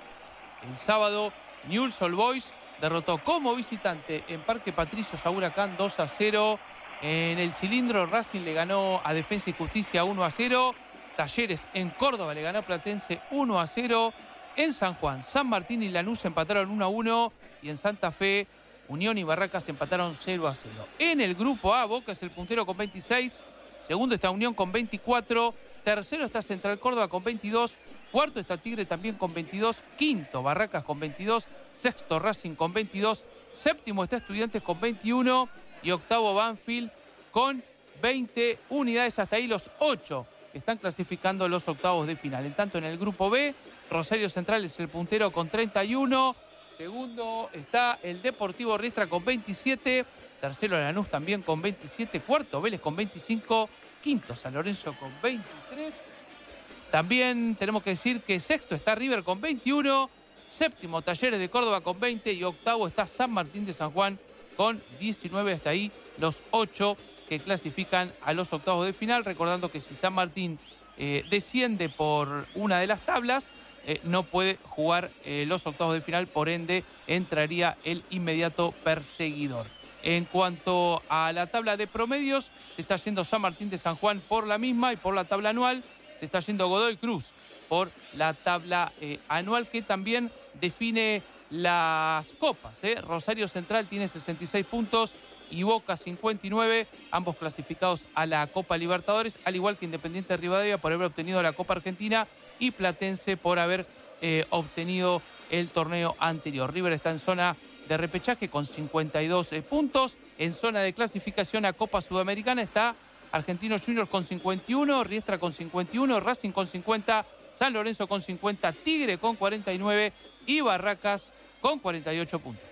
El sábado, Newell's Old Boys derrotó como visitante en Parque Patricios a Huracán 2-0. En el Cilindro, Racing le ganó a Defensa y Justicia 1-0. Talleres en Córdoba le ganó a Platense 1-0. En San Juan, San Martín y Lanús empataron 1-1. Y en Santa Fe, Unión y Barracas empataron 0-0. En el grupo A, Boca es el puntero con 26. Segundo está Unión con 24. Tercero está Central Córdoba con 22. Cuarto está Tigre también con 22. Quinto, Barracas con 22. Sexto, Racing con 22. Séptimo está Estudiantes con 21. Y octavo, Banfield con 20 unidades. Hasta ahí los 8 que están clasificando los octavos de final. En tanto, en el grupo B, Rosario Central es el puntero con 31. Segundo está el Deportivo Riestra con 27. Tercero, Lanús también con 27. Cuarto, Vélez con 25. Quinto, San Lorenzo con 23. También tenemos que decir que sexto está River con 21. Séptimo, Talleres de Córdoba con 20. Y octavo está San Martín de San Juan con 19. Hasta ahí los 8 que clasifican a los octavos de final. Recordando que si San Martín desciende por una de las tablas, no puede jugar los octavos de final. Por ende, entraría el inmediato perseguidor. En cuanto a la tabla de promedios, se está yendo San Martín de San Juan por la misma, y por la tabla anual se está yendo Godoy Cruz por la tabla anual, que también define las copas. Rosario Central tiene 66 puntos y Boca 59, ambos clasificados a la Copa Libertadores, al igual que Independiente Rivadavia por haber obtenido la Copa Argentina y Platense por haber obtenido el torneo anterior. River está en zona de repechaje con 52 puntos. En zona de clasificación a Copa Sudamericana está Argentinos Juniors con 51, Riestra con 51, Racing con 50, San Lorenzo con 50, Tigre con 49 y Barracas con 48 puntos.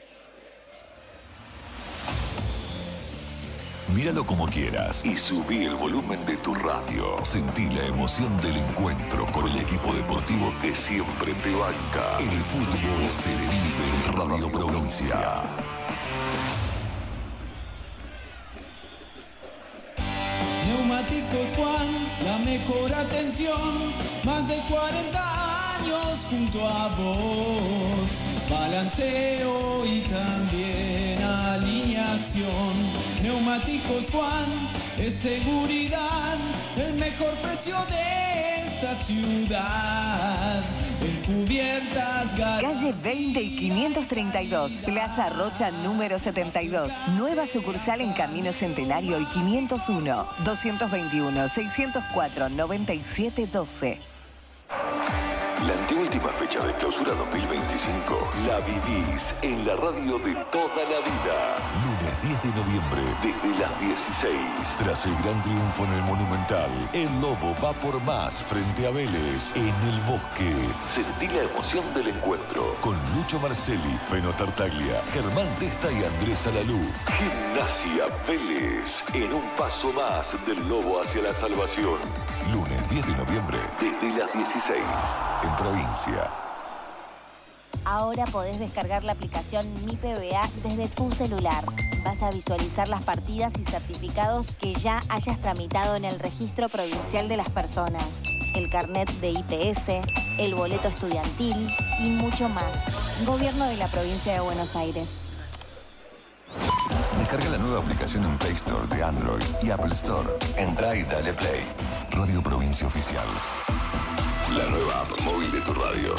Míralo como quieras y subí el volumen de tu radio. Sentí la emoción del encuentro con el equipo deportivo que siempre te banca. El fútbol se vive en Radio Provincia. Neumáticos Juan, la mejor atención, más de 40 años junto a vos. Balanceo y también alineación. Neumáticos Juan, es seguridad, el mejor precio de esta ciudad. En cubiertas, Calle 20 y 532, Plaza Rocha número 72. Nueva sucursal en Camino Centenario y 501, 221-604-9712. La anteúltima fecha de clausura 2025 la vivís en la radio de toda la vida. Lunes 10 de noviembre, desde las 16. Tras el gran triunfo en el Monumental, el Lobo va por más frente a Vélez en el Bosque. Sentí la emoción del encuentro con Lucho Marcelli, Feno Tartaglia, Germán Testa y Andrés Alaluz. Gimnasia Vélez, en un paso más del Lobo hacia la salvación. Lunes 10 de noviembre, desde las 16. En provincia. Ahora podés descargar la aplicación Mi PBA desde tu celular. Vas a visualizar las partidas y certificados que ya hayas tramitado en el Registro Provincial de las Personas, el carnet de IPS, el boleto estudiantil y mucho más. Gobierno de la Provincia de Buenos Aires. Descarga la nueva aplicación en Play Store de Android y Apple Store. Entra y dale play. Radio Provincia Oficial. La nueva app móvil de tu radio.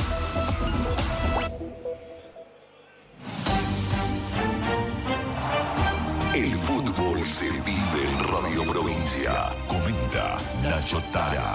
El fútbol se vive en Radio Provincia. Comenta Nacho Tara.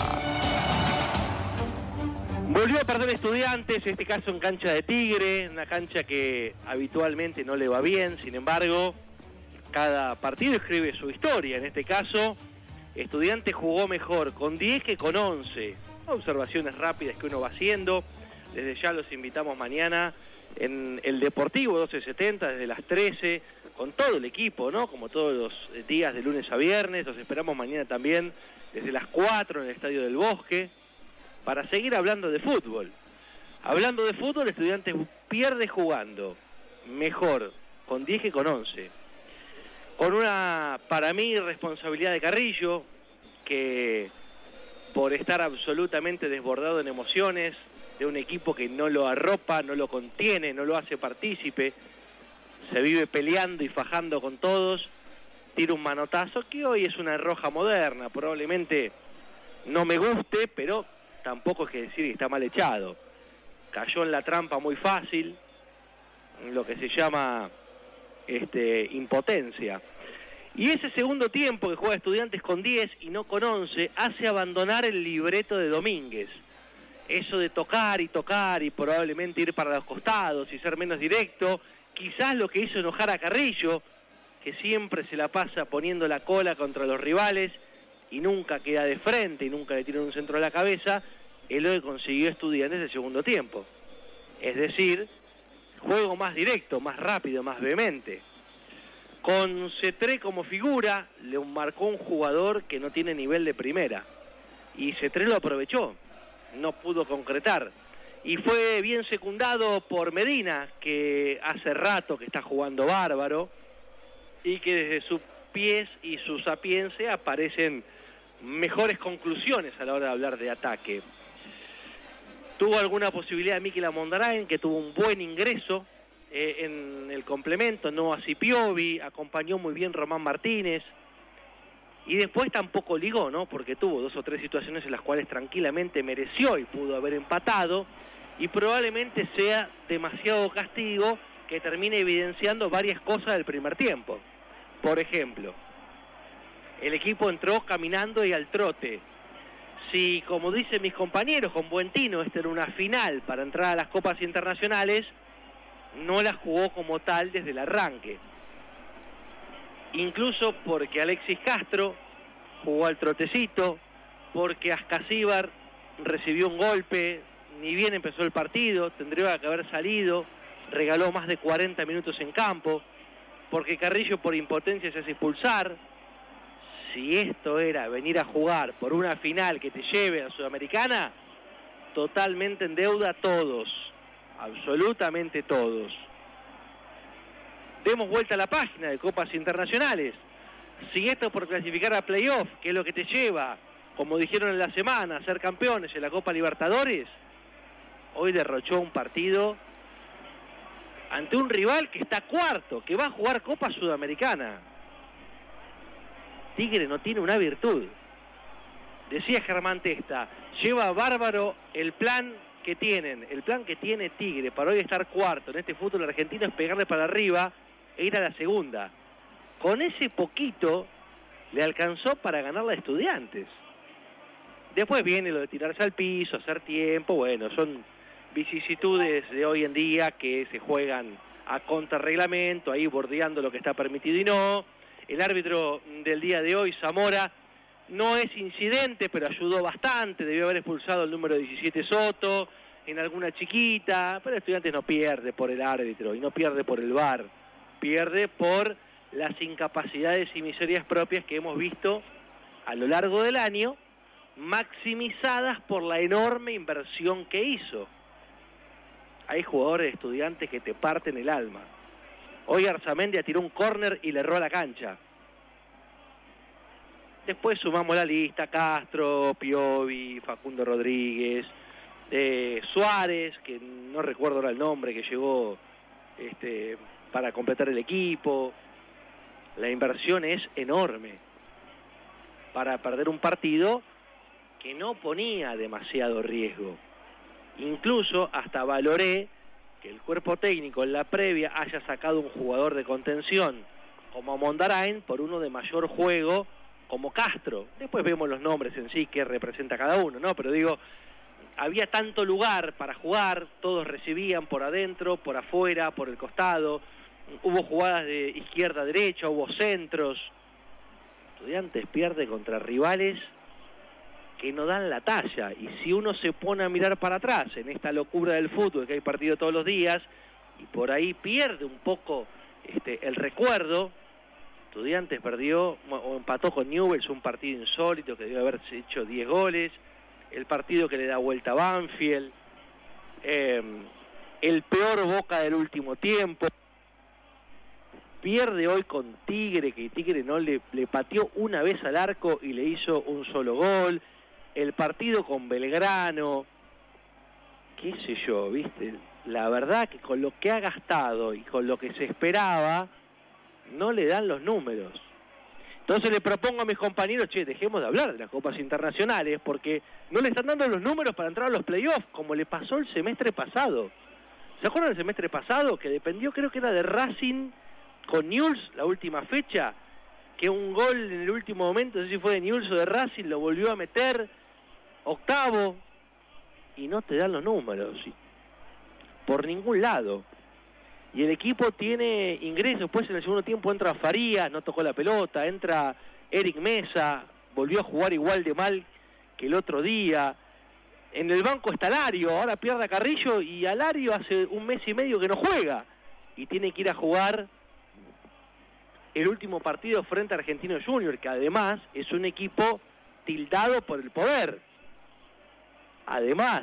Volvió a perder Estudiantes, en este caso en cancha de Tigre, una cancha que habitualmente no le va bien, sin embargo, cada partido escribe su historia. En este caso, Estudiantes jugó mejor con 10 que con 11. Observaciones rápidas que uno va haciendo. Desde ya los invitamos mañana en el Deportivo 1270, desde las 13, con todo el equipo, ¿no? Como todos los días de lunes a viernes. Los esperamos mañana también desde las 4 en el Estadio del Bosque, para seguir hablando de fútbol. Hablando de fútbol, Estudiantes pierde jugando mejor con 10 que con 11. Con una, para mí, responsabilidad de Carrillo, que por estar absolutamente desbordado en emociones, de un equipo que no lo arropa, no lo contiene, no lo hace partícipe, se vive peleando y fajando con todos, tira un manotazo que hoy es una roja moderna. Probablemente no me guste, pero tampoco es que decir que está mal echado. Cayó en la trampa muy fácil, lo que se llama impotencia. Y ese segundo tiempo que juega Estudiantes con 10 y no con 11 hace abandonar el libreto de Domínguez. Eso de tocar y probablemente ir para los costados y ser menos directo, quizás lo que hizo enojar a Carrillo, que siempre se la pasa poniendo la cola contra los rivales y nunca queda de frente y nunca le tiran un centro a la cabeza, es lo que consiguió Estudiantes el segundo tiempo. Es decir, juego más directo, más rápido, más vehemente. Con Cetré como figura, le marcó un jugador que no tiene nivel de primera. Y Cetré lo aprovechó, no pudo concretar. Y fue bien secundado por Medina, que hace rato que está jugando bárbaro, y que desde sus pies y su sapiencia aparecen mejores conclusiones a la hora de hablar de ataque. Tuvo alguna posibilidad Mikel Amondarain, que tuvo un buen ingreso en el complemento, no así Piovi, acompañó muy bien Román Martínez, y después tampoco ligó, ¿no? Porque tuvo 2 o 3 situaciones en las cuales tranquilamente mereció y pudo haber empatado, y probablemente sea demasiado castigo que termine evidenciando varias cosas del primer tiempo. Por ejemplo, el equipo entró caminando y al trote. Si, como dicen mis compañeros, con buen tino, esta era una final para entrar a las copas internacionales, no la jugó como tal desde el arranque. Incluso porque Alexis Castro jugó al trotecito, porque Ascasíbar recibió un golpe, ni bien empezó el partido, tendría que haber salido, regaló más de 40 minutos en campo, porque Carrillo por impotencia se hace expulsar. Si esto era venir a jugar por una final que te lleve a Sudamericana, totalmente en deuda todos, absolutamente todos. Demos vuelta a la página de Copas Internacionales. Si esto es por clasificar a playoff, que es lo que te lleva, como dijeron en la semana, a ser campeones en la Copa Libertadores, hoy derrochó un partido ante un rival que está cuarto, que va a jugar Copa Sudamericana. Tigre no tiene una virtud. Decía Germán Testa, lleva bárbaro el plan que tienen, el plan que tiene Tigre para hoy estar cuarto en este fútbol argentino es pegarle para arriba e ir a la segunda. Con ese poquito le alcanzó para ganar la Estudiantes. Después viene lo de tirarse al piso, hacer tiempo, bueno, son vicisitudes de hoy en día que se juegan a contrarreglamento, ahí bordeando lo que está permitido y no. El árbitro del día de hoy, Zamora, no es incidente, pero ayudó bastante, debió haber expulsado el número 17 Soto, en alguna chiquita, pero Estudiantes no pierde por el árbitro y no pierde por el VAR, pierde por las incapacidades y miserias propias que hemos visto a lo largo del año, maximizadas por la enorme inversión que hizo. Hay jugadores de Estudiantes que te parten el alma. Hoy Arzamendia tiró un córner y le erró a la cancha. Después sumamos la lista: Castro, Piovi, Facundo Rodríguez, Suárez, que no recuerdo ahora el nombre, que llegó para completar el equipo. La inversión es enorme para perder un partido que no ponía demasiado riesgo. Incluso hasta valoré que el cuerpo técnico en la previa haya sacado un jugador de contención como Mondarain por uno de mayor juego como Castro. Después vemos los nombres en sí que representa cada uno, ¿no? Pero digo, había tanto lugar para jugar, todos recibían por adentro, por afuera, por el costado, hubo jugadas de izquierda a derecha, hubo centros. Estudiantes pierde contra rivales que no dan la talla, y si uno se pone a mirar para atrás en esta locura del fútbol, que hay partido todos los días, y por ahí pierde un poco el recuerdo. Estudiantes perdió o empató con Newell's, un partido insólito que debe haber hecho 10 goles, el partido que le da vuelta a Banfield, el peor Boca del último tiempo. Pierde hoy con Tigre, que Tigre no le pateó una vez al arco y le hizo un solo gol. El partido con Belgrano, qué sé yo, ¿viste? La verdad que con lo que ha gastado y con lo que se esperaba, no le dan los números. Entonces le propongo a mis compañeros, dejemos de hablar de las copas internacionales, porque no le están dando los números para entrar a los playoffs, como le pasó el semestre pasado. ¿Se acuerdan del semestre pasado? Que dependió, creo que era de Racing con Newell's, la última fecha, que un gol en el último momento, no sé si fue de Newell's o de Racing, lo volvió a meter, octavo, y no te dan los números, por ningún lado. Y el equipo tiene ingresos, pues en el segundo tiempo entra Farías, no tocó la pelota, entra Eric Mesa, volvió a jugar igual de mal que el otro día. En el banco está Alario, ahora pierde a Carrillo, y Alario hace un mes y medio que no juega, y tiene que ir a jugar el último partido frente a Argentino Junior, que además es un equipo tildado por el poder. Además,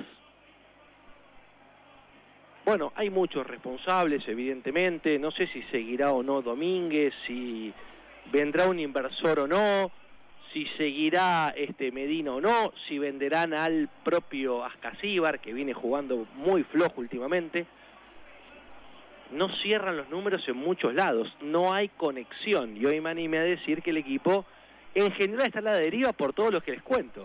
bueno, hay muchos responsables, evidentemente. No sé si seguirá o no Domínguez, si vendrá un inversor o no, si seguirá Medina o no, si venderán al propio Ascasíbar, que viene jugando muy flojo últimamente. No cierran los números en muchos lados, no hay conexión. Y hoy me animé a decir que el equipo en general está a la deriva por todo lo que les cuento.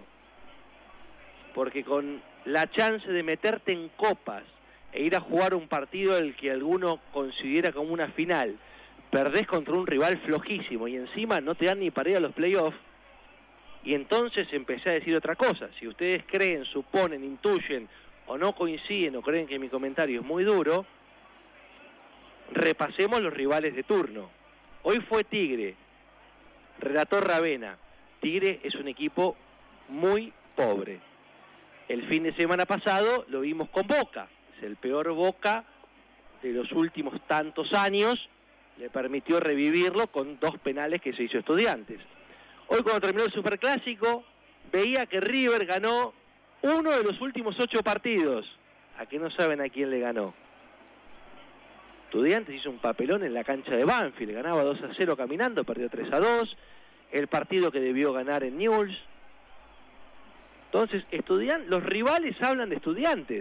Porque con la chance de meterte en copas e ir a jugar un partido el que alguno considera como una final, perdés contra un rival flojísimo y encima no te dan ni para ir a los playoffs. Y entonces empecé a decir otra cosa. Si ustedes creen, suponen, intuyen o no coinciden o creen que mi comentario es muy duro, repasemos los rivales de turno. Hoy fue Tigre, relató Ravena. Tigre es un equipo muy pobre. El fin de semana pasado lo vimos con Boca, es el peor Boca de los últimos tantos años, le permitió revivirlo con 2 penales que se hizo Estudiantes. Hoy cuando terminó el Superclásico, veía que River ganó uno de los últimos 8 partidos. ¿A qué no saben a quién le ganó? Estudiantes hizo un papelón en la cancha de Banfield, ganaba 2-0 caminando, perdió 3-2, el partido que debió ganar en Newell's. Entonces, los rivales hablan de Estudiantes.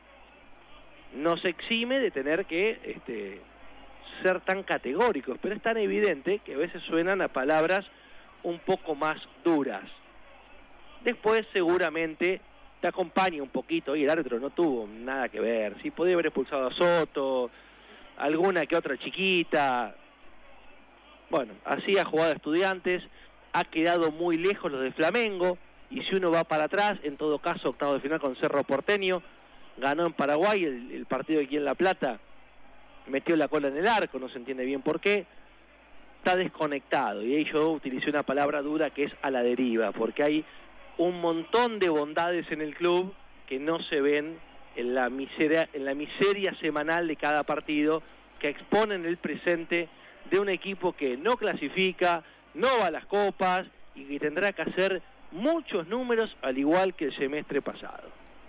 No se exime de tener que ser tan categóricos, pero es tan evidente que a veces suenan a palabras un poco más duras. Después seguramente te acompaña un poquito, y el árbitro no tuvo nada que ver. Sí, podía haber expulsado a Soto, alguna que otra chiquita. Bueno, así ha jugado Estudiantes, ha quedado muy lejos los de Flamengo, y si uno va para atrás, en todo caso, octavo de final con Cerro Porteño, ganó en Paraguay el partido aquí en La Plata, metió la cola en el arco, no se entiende bien por qué, está desconectado, y ahí yo utilicé una palabra dura que es a la deriva, porque hay un montón de bondades en el club que no se ven en la miseria semanal de cada partido, que exponen el presente de un equipo que no clasifica, no va a las copas y que tendrá que hacer muchos números al igual que el semestre pasado.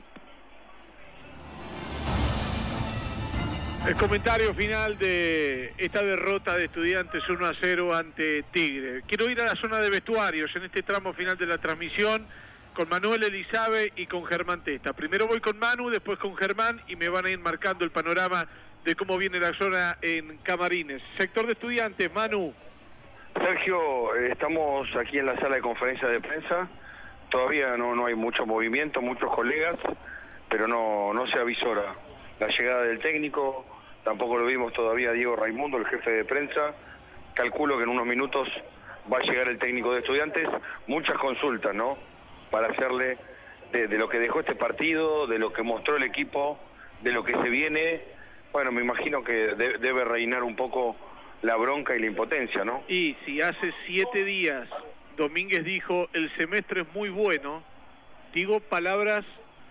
El comentario final de esta derrota de Estudiantes 1-0 ante Tigre. Quiero ir a la zona de vestuarios en este tramo final de la transmisión. con Manuel Elizabe y con Germán Testa. Primero voy con Manu, después con Germán y me van a ir marcando el panorama de cómo viene la zona en Camarines. Sector de Estudiantes, Manu. Sergio, estamos aquí en la sala de conferencia de prensa. Todavía no hay mucho movimiento, muchos colegas, pero no se avisora la llegada del técnico. Tampoco lo vimos todavía a Diego Raimundo, el jefe de prensa. Calculo que en unos minutos va a llegar el técnico de Estudiantes. Muchas consultas, ¿no?, para hacerle de lo que dejó este partido, de lo que mostró el equipo, de lo que se viene. Bueno, me imagino que debe reinar un poco la bronca y la impotencia, ¿no? Y si hace 7 días Domínguez dijo, el semestre es muy bueno, digo palabras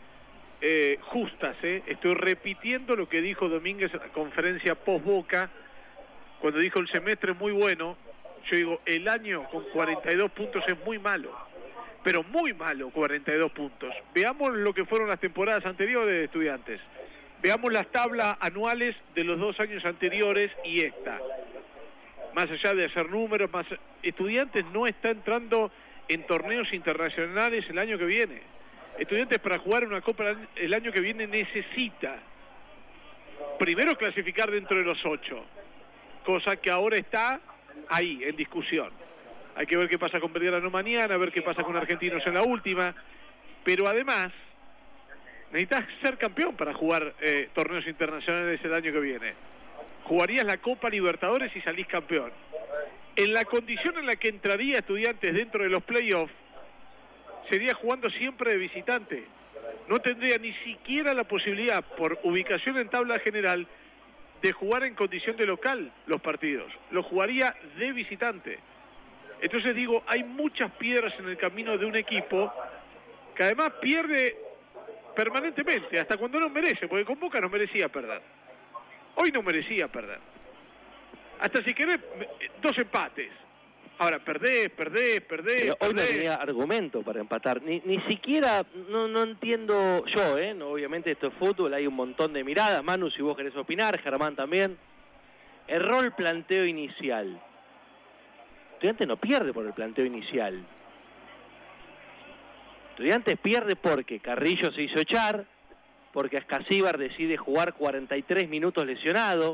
justas, estoy repitiendo lo que dijo Domínguez en la conferencia post-Boca, cuando dijo el semestre es muy bueno, yo digo, el año con 42 puntos es muy malo, pero muy malo 42 puntos. Veamos lo que fueron las temporadas anteriores de Estudiantes. Veamos las tablas anuales de los 2 años anteriores y esta. Más allá de hacer números, Estudiantes no está entrando en torneos internacionales el año que viene. Estudiantes para jugar una Copa el año que viene necesita primero clasificar dentro de los 8, cosa que ahora está ahí, en discusión. Hay que ver qué pasa con Belgrano mañana, ver qué pasa con Argentinos en la última, pero además necesitas ser campeón para jugar torneos internacionales el año que viene. Jugarías la Copa Libertadores y salís campeón. En la condición en la que entraría Estudiantes dentro de los playoffs, sería jugando siempre de visitante. No tendría ni siquiera la posibilidad, por ubicación en tabla general, de jugar en condición de local los partidos. Lo jugaría de visitante. Entonces digo, hay muchas piedras en el camino de un equipo que además pierde permanentemente, hasta cuando no merece, porque con Boca no merecía perder. Hoy no merecía perder. Hasta si querés, 2 empates. Ahora, perdés. Pero hoy no tenía argumento para empatar. Ni siquiera, no entiendo yo, ¿no? Obviamente esto es fútbol, hay un montón de miradas. Manu, si vos querés opinar, Germán también. Erró el planteo inicial. Estudiantes no pierde por el planteo inicial. Estudiantes pierde porque Carrillo se hizo echar, porque Ascasíbar decide jugar 43 minutos lesionado,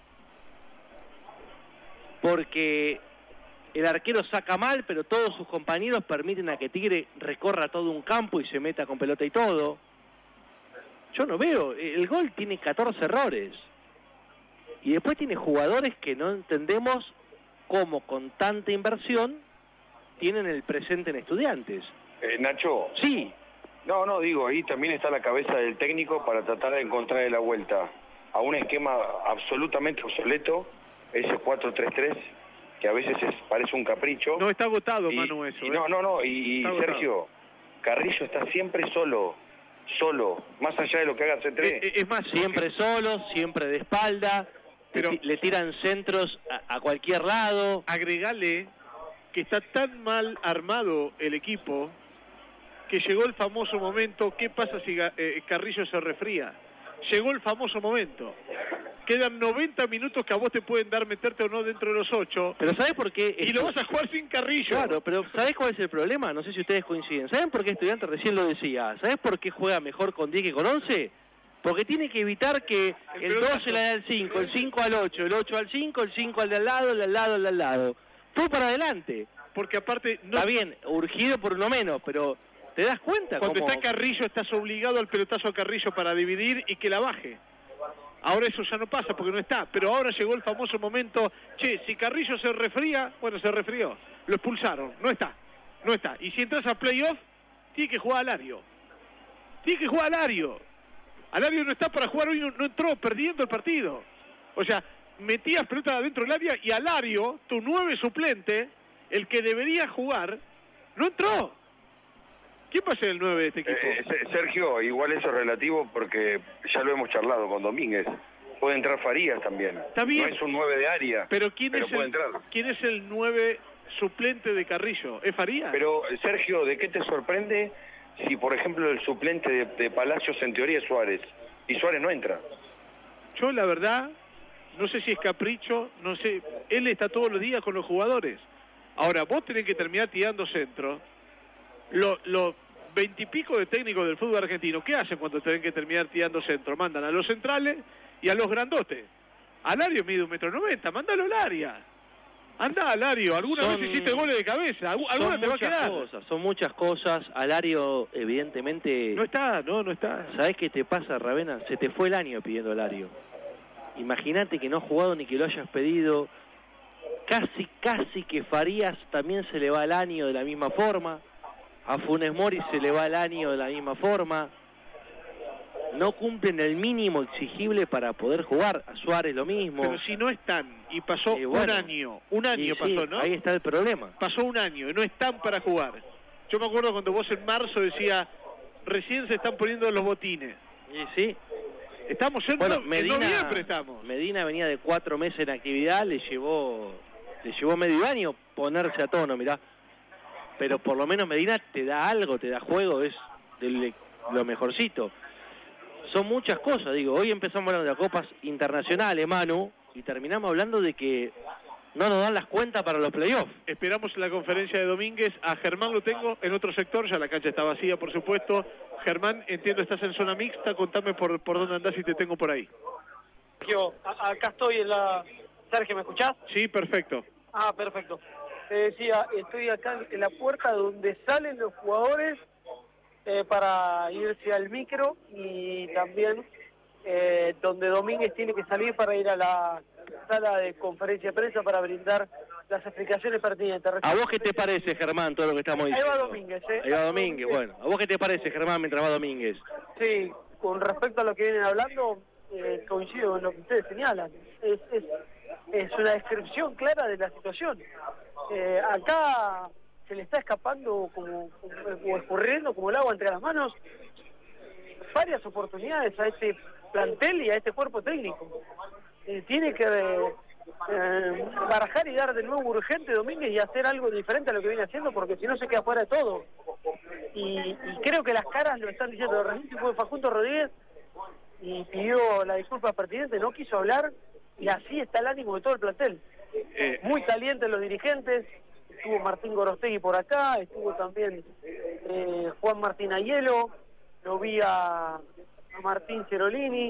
porque el arquero saca mal, pero todos sus compañeros permiten a que Tigre recorra todo un campo y se meta con pelota y todo. Yo no veo, el gol tiene 14 errores. Y después tiene jugadores que no entendemos cómo con tanta inversión tienen el presente en Estudiantes. Nacho. Sí. No, digo, ahí también está la cabeza del técnico para tratar de encontrar la vuelta a un esquema absolutamente obsoleto, ese 4-3-3, que a veces parece un capricho. No, está agotado, Manu, eso. Y Sergio, Carrillo está siempre solo, más allá de lo que haga C3. Es más, siempre solo, siempre de espalda, pero le tiran centros a cualquier lado. Agregale que está tan mal armado el equipo que llegó el famoso momento, ¿qué pasa si Carrillo se resfría? Llegó el famoso momento. Quedan 90 minutos que a vos te pueden dar meterte o no dentro de los 8. Pero ¿sabés por qué? Y lo vas a jugar sin Carrillo. Claro, pero ¿sabés cuál es el problema? No sé si ustedes coinciden. ¿Saben por qué Estudiantes recién lo decía? ¿Sabés por qué juega mejor con 10 que con 11? Porque tiene que evitar que el 12 le da al 5, el 5 al 8, el 8 al 5, el 5 al de al lado, el de al lado, el de al lado. Todo para adelante. Porque aparte... No... Está bien, urgido por uno menos, pero... ¿Te das cuenta? Cuando cómo... está Carrillo estás obligado al pelotazo a Carrillo para dividir y que la baje. Ahora eso ya no pasa porque no está, pero ahora llegó el famoso momento, si Carrillo se resfría, bueno, se resfrió, lo expulsaron, no está. Y si entras a playoff, tiene que jugar Alario. Alario no está para jugar hoy, no entró, perdiendo el partido. O sea, metías pelota adentro del área y Alario, tu 9 suplente, el que debería jugar, no entró. ¿Quién va a ser el 9 de este equipo? Sergio, igual eso es relativo porque ya lo hemos charlado con Domínguez. Puede entrar Farías también. Está bien. No es un 9 de área, pero ¿quién es el 9 suplente de Carrillo? ¿Es Farías? Pero, Sergio, ¿de qué te sorprende si, por ejemplo, el suplente de Palacios en teoría es Suárez? Y Suárez no entra. Yo, la verdad, no sé si es capricho, no sé. Él está todos los días con los jugadores. Ahora, vos tenés que terminar tirando centro. Lo 20 y pico de técnicos del fútbol argentino. ¿Qué hacen cuando tienen que terminar tirando centro? Mandan a los centrales y a los grandotes. Alario mide 1,90 m, mándalo al área. Anda, Alario, alguna vez hiciste goles de cabeza, alguna te va a quedar. Son muchas cosas. Alario, evidentemente... No está. ¿Sabés qué te pasa, Ravena? Se te fue el año pidiendo Alario. Imagínate que no has jugado ni que lo hayas pedido. Casi que Farías también se le va el año de la misma forma. A Funes Mori se le va el año de la misma forma. No cumplen el mínimo exigible para poder jugar. A Suárez lo mismo. Pero si no están, y pasó un año pasó, ¿no? Ahí está el problema. Pasó un año y no están para jugar. Yo me acuerdo cuando vos en marzo decía, recién se están poniendo los botines. Y sí. Estamos en noviembre estamos. Medina venía de 4 meses en actividad, le llevó medio año ponerse a tono, mirá. Pero por lo menos Medina te da algo, te da juego, es de lo mejorcito. Son muchas cosas, digo. Hoy empezamos hablando de copas internacionales, Manu, y terminamos hablando de que no nos dan las cuentas para los playoffs. Esperamos en la conferencia de Domínguez. A Germán lo tengo en otro sector, ya la cancha está vacía, por supuesto. Germán, entiendo, estás en zona mixta, contame por dónde andás y te tengo por ahí. Yo, acá estoy en la... Sergio, ¿me escuchás? Sí, perfecto. Ah, perfecto. Te decía, estoy acá en la puerta donde salen los jugadores para irse al micro y también donde Domínguez tiene que salir para ir a la sala de conferencia de prensa para brindar las explicaciones pertinentes. ¿A vos qué te parece, Germán, todo lo que estamos diciendo? Ahí va Domínguez, Ahí va Domínguez, bueno. ¿A vos qué te parece, Germán, mientras va Domínguez? Sí, con respecto a lo que vienen hablando, coincido con lo que ustedes señalan. Es una descripción clara de la situación. Acá se le está escapando como escurriendo como el agua entre las manos varias oportunidades a este plantel y a este cuerpo técnico. Tiene que barajar y dar de nuevo urgente Domínguez y hacer algo diferente a lo que viene haciendo, porque si no se queda fuera de todo. Y creo que las caras lo están diciendo. De repente fue Facundo Rodríguez y pidió la disculpa pertinente, no quiso hablar, y así está el ánimo de todo el plantel. Muy calientes los dirigentes. Estuvo Martín Gorostegui por acá, estuvo también Juan Martín Ayelo, lo vi a Martín Cerolini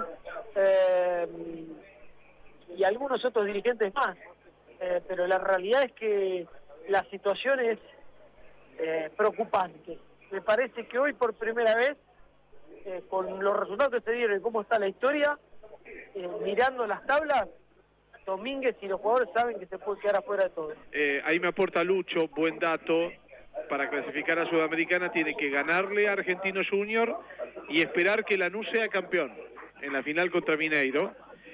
y algunos otros dirigentes más, pero la realidad es que la situación es preocupante. Me parece que hoy por primera vez, con los resultados que se dieron y cómo está la historia, mirando las tablas, Domínguez y los jugadores saben que se puede quedar afuera de todo. Ahí me aporta Lucho, buen dato. Para clasificar a Sudamericana tiene que ganarle a Argentinos Junior y esperar que Lanús sea campeón en la final contra Mineiro.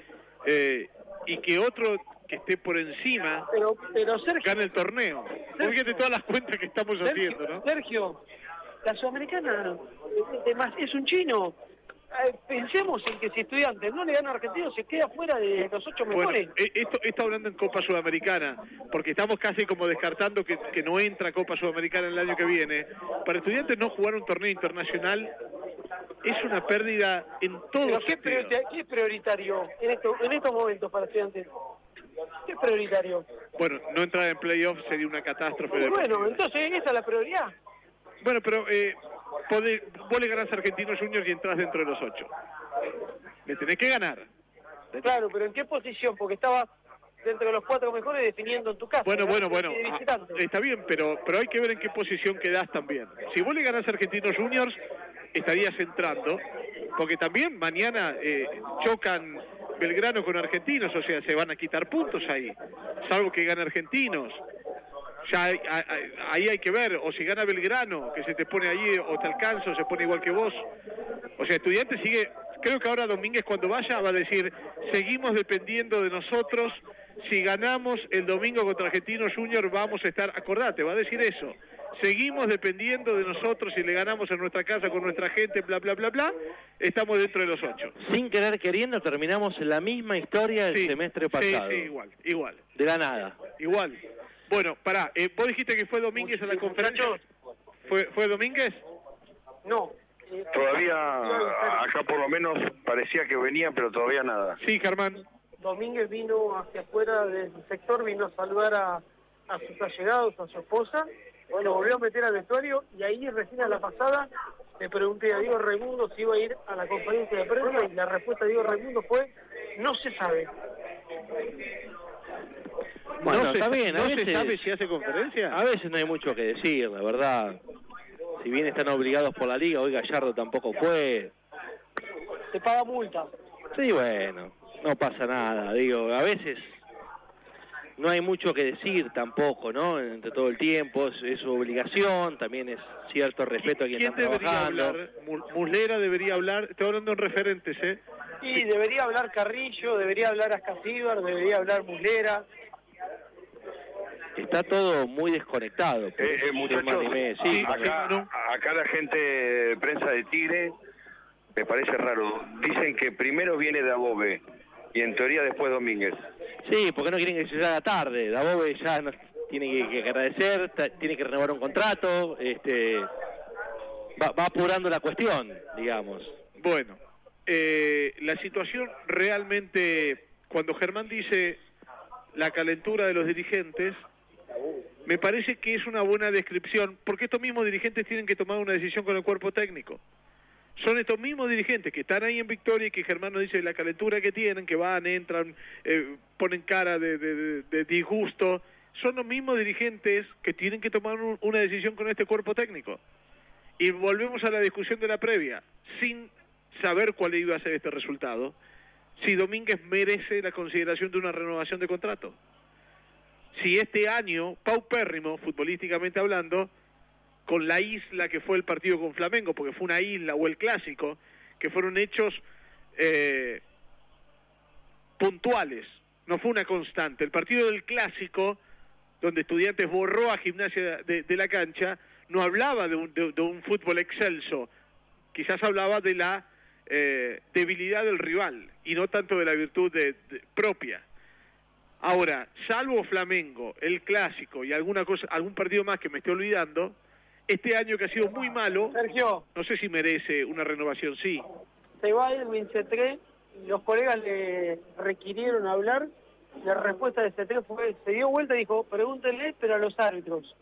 Y que otro que esté por encima pero Sergio, gane el torneo. Fíjate todas las cuentas que estamos haciendo, ¿no? Sergio, la Sudamericana es un chino. Pensemos en que si Estudiantes no le gana a Argentinos, se queda fuera de los 8 mejores. Bueno, esto hablando en Copa Sudamericana, porque estamos casi como descartando que no entra Copa Sudamericana el año que viene. Para Estudiantes no jugar un torneo internacional es una pérdida en todos los sentidos. ¿Qué es prioritario en estos momentos para Estudiantes? ¿Qué es prioritario? Bueno, no entrar en playoffs sería una catástrofe. Bueno, entonces esa es la prioridad. Bueno, pero vos le ganás a Argentinos Juniors y entrás dentro de los 8. Le tenés que ganar. Claro, pero ¿en qué posición? Porque estaba dentro de los 4 mejores definiendo en tu casa. Bueno. Está bien, pero hay que ver en qué posición quedás también. Si vos le ganás a Argentinos Juniors, estarías entrando, porque también mañana chocan Belgrano con Argentinos, o sea, se van a quitar puntos ahí, salvo que gane Argentinos. Ya ahí hay que ver, o si gana Belgrano, que se te pone allí, o te alcanza, o se pone igual que vos. O sea, Estudiantes sigue, creo que ahora Domínguez cuando vaya va a decir, seguimos dependiendo de nosotros, si ganamos el domingo contra Argentinos Junior vamos a estar, acordate, va a decir eso, seguimos dependiendo de nosotros, si le ganamos en nuestra casa con nuestra gente, bla, bla, bla, bla, estamos dentro de los 8. Sin querer queriendo terminamos en la misma historia del semestre pasado. Sí, igual. De la nada. Igual. Bueno, pará, vos dijiste que fue Domínguez a la conferencia. ¿Fue Domínguez? No. Todavía, acá por lo menos parecía que venía, pero todavía nada. Sí, Germán. Domínguez vino hacia afuera del sector, vino a saludar a sus allegados, a su esposa, se volvió a meter al vestuario y ahí recién a la pasada le pregunté a Diego Raimundo si iba a ir a la conferencia de prensa y la respuesta de Diego Raimundo fue: no se sabe. Bueno, está bien, ¿No se sabe si hace conferencia? A veces no hay mucho que decir, la verdad. Si bien están obligados por la liga, hoy Gallardo tampoco fue. Se paga multa. Sí, bueno, no pasa nada, digo, a veces no hay mucho que decir tampoco, ¿no? Entre todo el tiempo, es su obligación, también es cierto respeto a quien está trabajando. ¿Quién debería hablar? Muslera debería hablar, estoy hablando en referentes, ¿eh? Sí, debería hablar Carrillo, debería hablar Ascasíbar, debería hablar Muslera. Está todo muy desconectado. Muchachos, sí, acá la gente de prensa de Tigre, me parece raro. Dicen que primero viene Dabove y en teoría después Domínguez. Sí, porque no quieren que se haga tarde. Dabove ya nos tiene que agradecer, tiene que renovar un contrato, va apurando la cuestión, digamos. Bueno, la situación realmente, cuando Germán dice la calentura de los dirigentes, me parece que es una buena descripción, porque estos mismos dirigentes tienen que tomar una decisión con el cuerpo técnico. Son estos mismos dirigentes que están ahí en Victoria y que Germán nos dice la calentura que tienen, que van, entran, ponen cara de disgusto. Son los mismos dirigentes que tienen que tomar una decisión con este cuerpo técnico. Y volvemos a la discusión de la previa, sin saber cuál iba a ser este resultado, si Domínguez merece la consideración de una renovación de contrato. Si este año, paupérrimo, futbolísticamente hablando, con la isla que fue el partido con Flamengo, porque fue una isla, o el clásico, que fueron hechos puntuales, no fue una constante. El partido del clásico, donde Estudiantes borró a Gimnasia de la cancha, no hablaba de un fútbol excelso, quizás hablaba de la debilidad del rival, y no tanto de la virtud propia. Ahora, salvo Flamengo, el clásico y algún partido más que me estoy olvidando, este año que ha sido muy malo, Sergio, no sé si merece una renovación, sí. Se va Edwin C3, los colegas le requirieron hablar, la respuesta de C3 fue, se dio vuelta y dijo, pregúntenle, pero a los árbitros.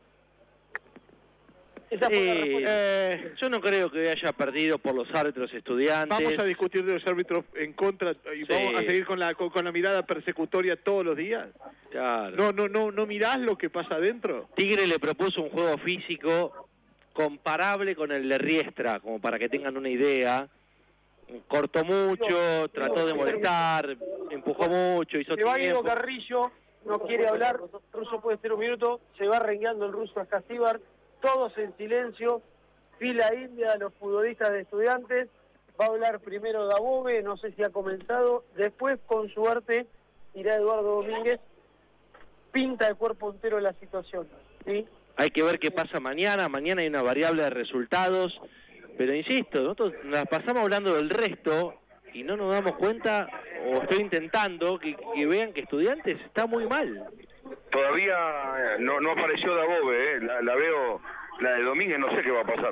Esa fue la respuesta. Yo no creo que haya perdido por los árbitros Estudiantes. Vamos a discutir de los árbitros en contra y vamos a seguir con la mirada persecutoria todos los días. Claro. No mirás lo que pasa adentro. Tigre le propuso un juego físico comparable con el de Riestra, como para que tengan una idea. Cortó mucho, trató de molestar, empujó mucho, hizo Se va tiempo. Diego Carrillo, no quiere hablar, Russo puede ser un minuto, se va rengueando el ruso Ascasíbar, todos en silencio, fila india de los futbolistas de Estudiantes, va a hablar primero Dabove, no sé si ha comenzado, después con suerte irá Eduardo Domínguez, pinta de cuerpo entero la situación, ¿sí? Hay que ver qué pasa mañana hay una variable de resultados, pero insisto, nosotros nos pasamos hablando del resto y no nos damos cuenta, o estoy intentando que vean que Estudiantes está muy mal. Todavía no apareció Dabove, la veo, la de Domínguez, no sé qué va a pasar.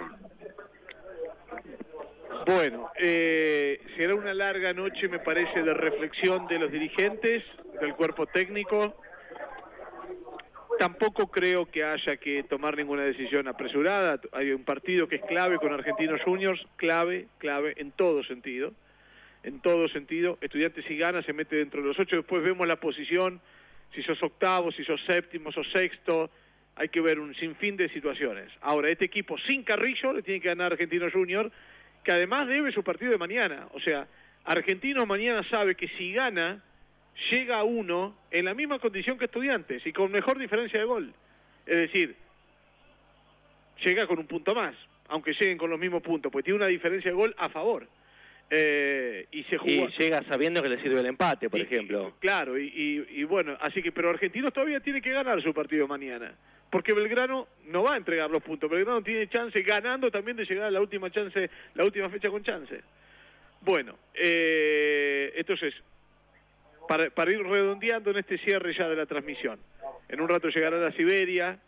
Bueno, será una larga noche, me parece, de reflexión de los dirigentes, del cuerpo técnico. Tampoco creo que haya que tomar ninguna decisión apresurada. Hay un partido que es clave con Argentinos Juniors, clave en todo sentido. En todo sentido, Estudiantes si gana se mete dentro de los 8, después vemos la posición, si sos octavo, si sos séptimo, sos sexto, hay que ver un sinfín de situaciones. Ahora, este equipo sin Carrillo le tiene que ganar Argentinos Juniors, que además debe su partido de mañana. O sea, Argentinos mañana sabe que si gana, llega a uno en la misma condición que Estudiantes y con mejor diferencia de gol. Es decir, llega con un punto más, aunque lleguen con los mismos puntos, pues tiene una diferencia de gol a favor. Y llega sabiendo que le sirve el empate, por ejemplo. Claro, y bueno, así que, pero Argentinos todavía tiene que ganar su partido mañana, porque Belgrano no va a entregar los puntos. Belgrano tiene chance, ganando también, de llegar a la última fecha con chance. Bueno, entonces, para ir redondeando en este cierre ya de la transmisión, en un rato llegará la Siberia,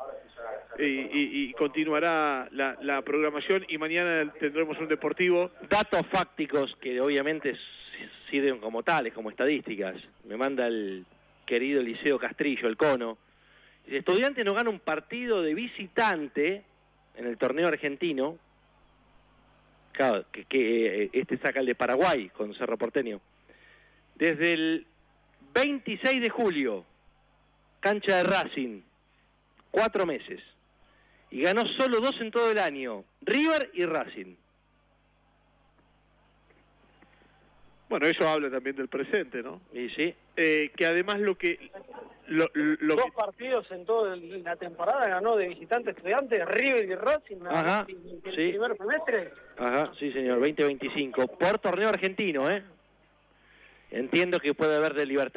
y continuará la programación, y mañana tendremos un deportivo. Datos fácticos que obviamente sirven como tales, como estadísticas. Me manda el querido Liceo Castrillo, el Cono, Estudiantes no gana un partido de visitante en el torneo argentino. Claro, que este saca el de Paraguay con Cerro Porteño. Desde el 26 de julio, cancha de Racing, 4 meses. Y ganó solo 2 en todo el año, River y Racing. Bueno, eso habla también del presente, ¿no? Y sí. Que además lo que... Dos partidos en toda la temporada ganó de visitante Estudiantes, River y Racing, Ajá, en el sí. primer semestre. Ajá, sí señor, 2025. Por torneo argentino, ¿eh? Entiendo que puede haber de Libertad.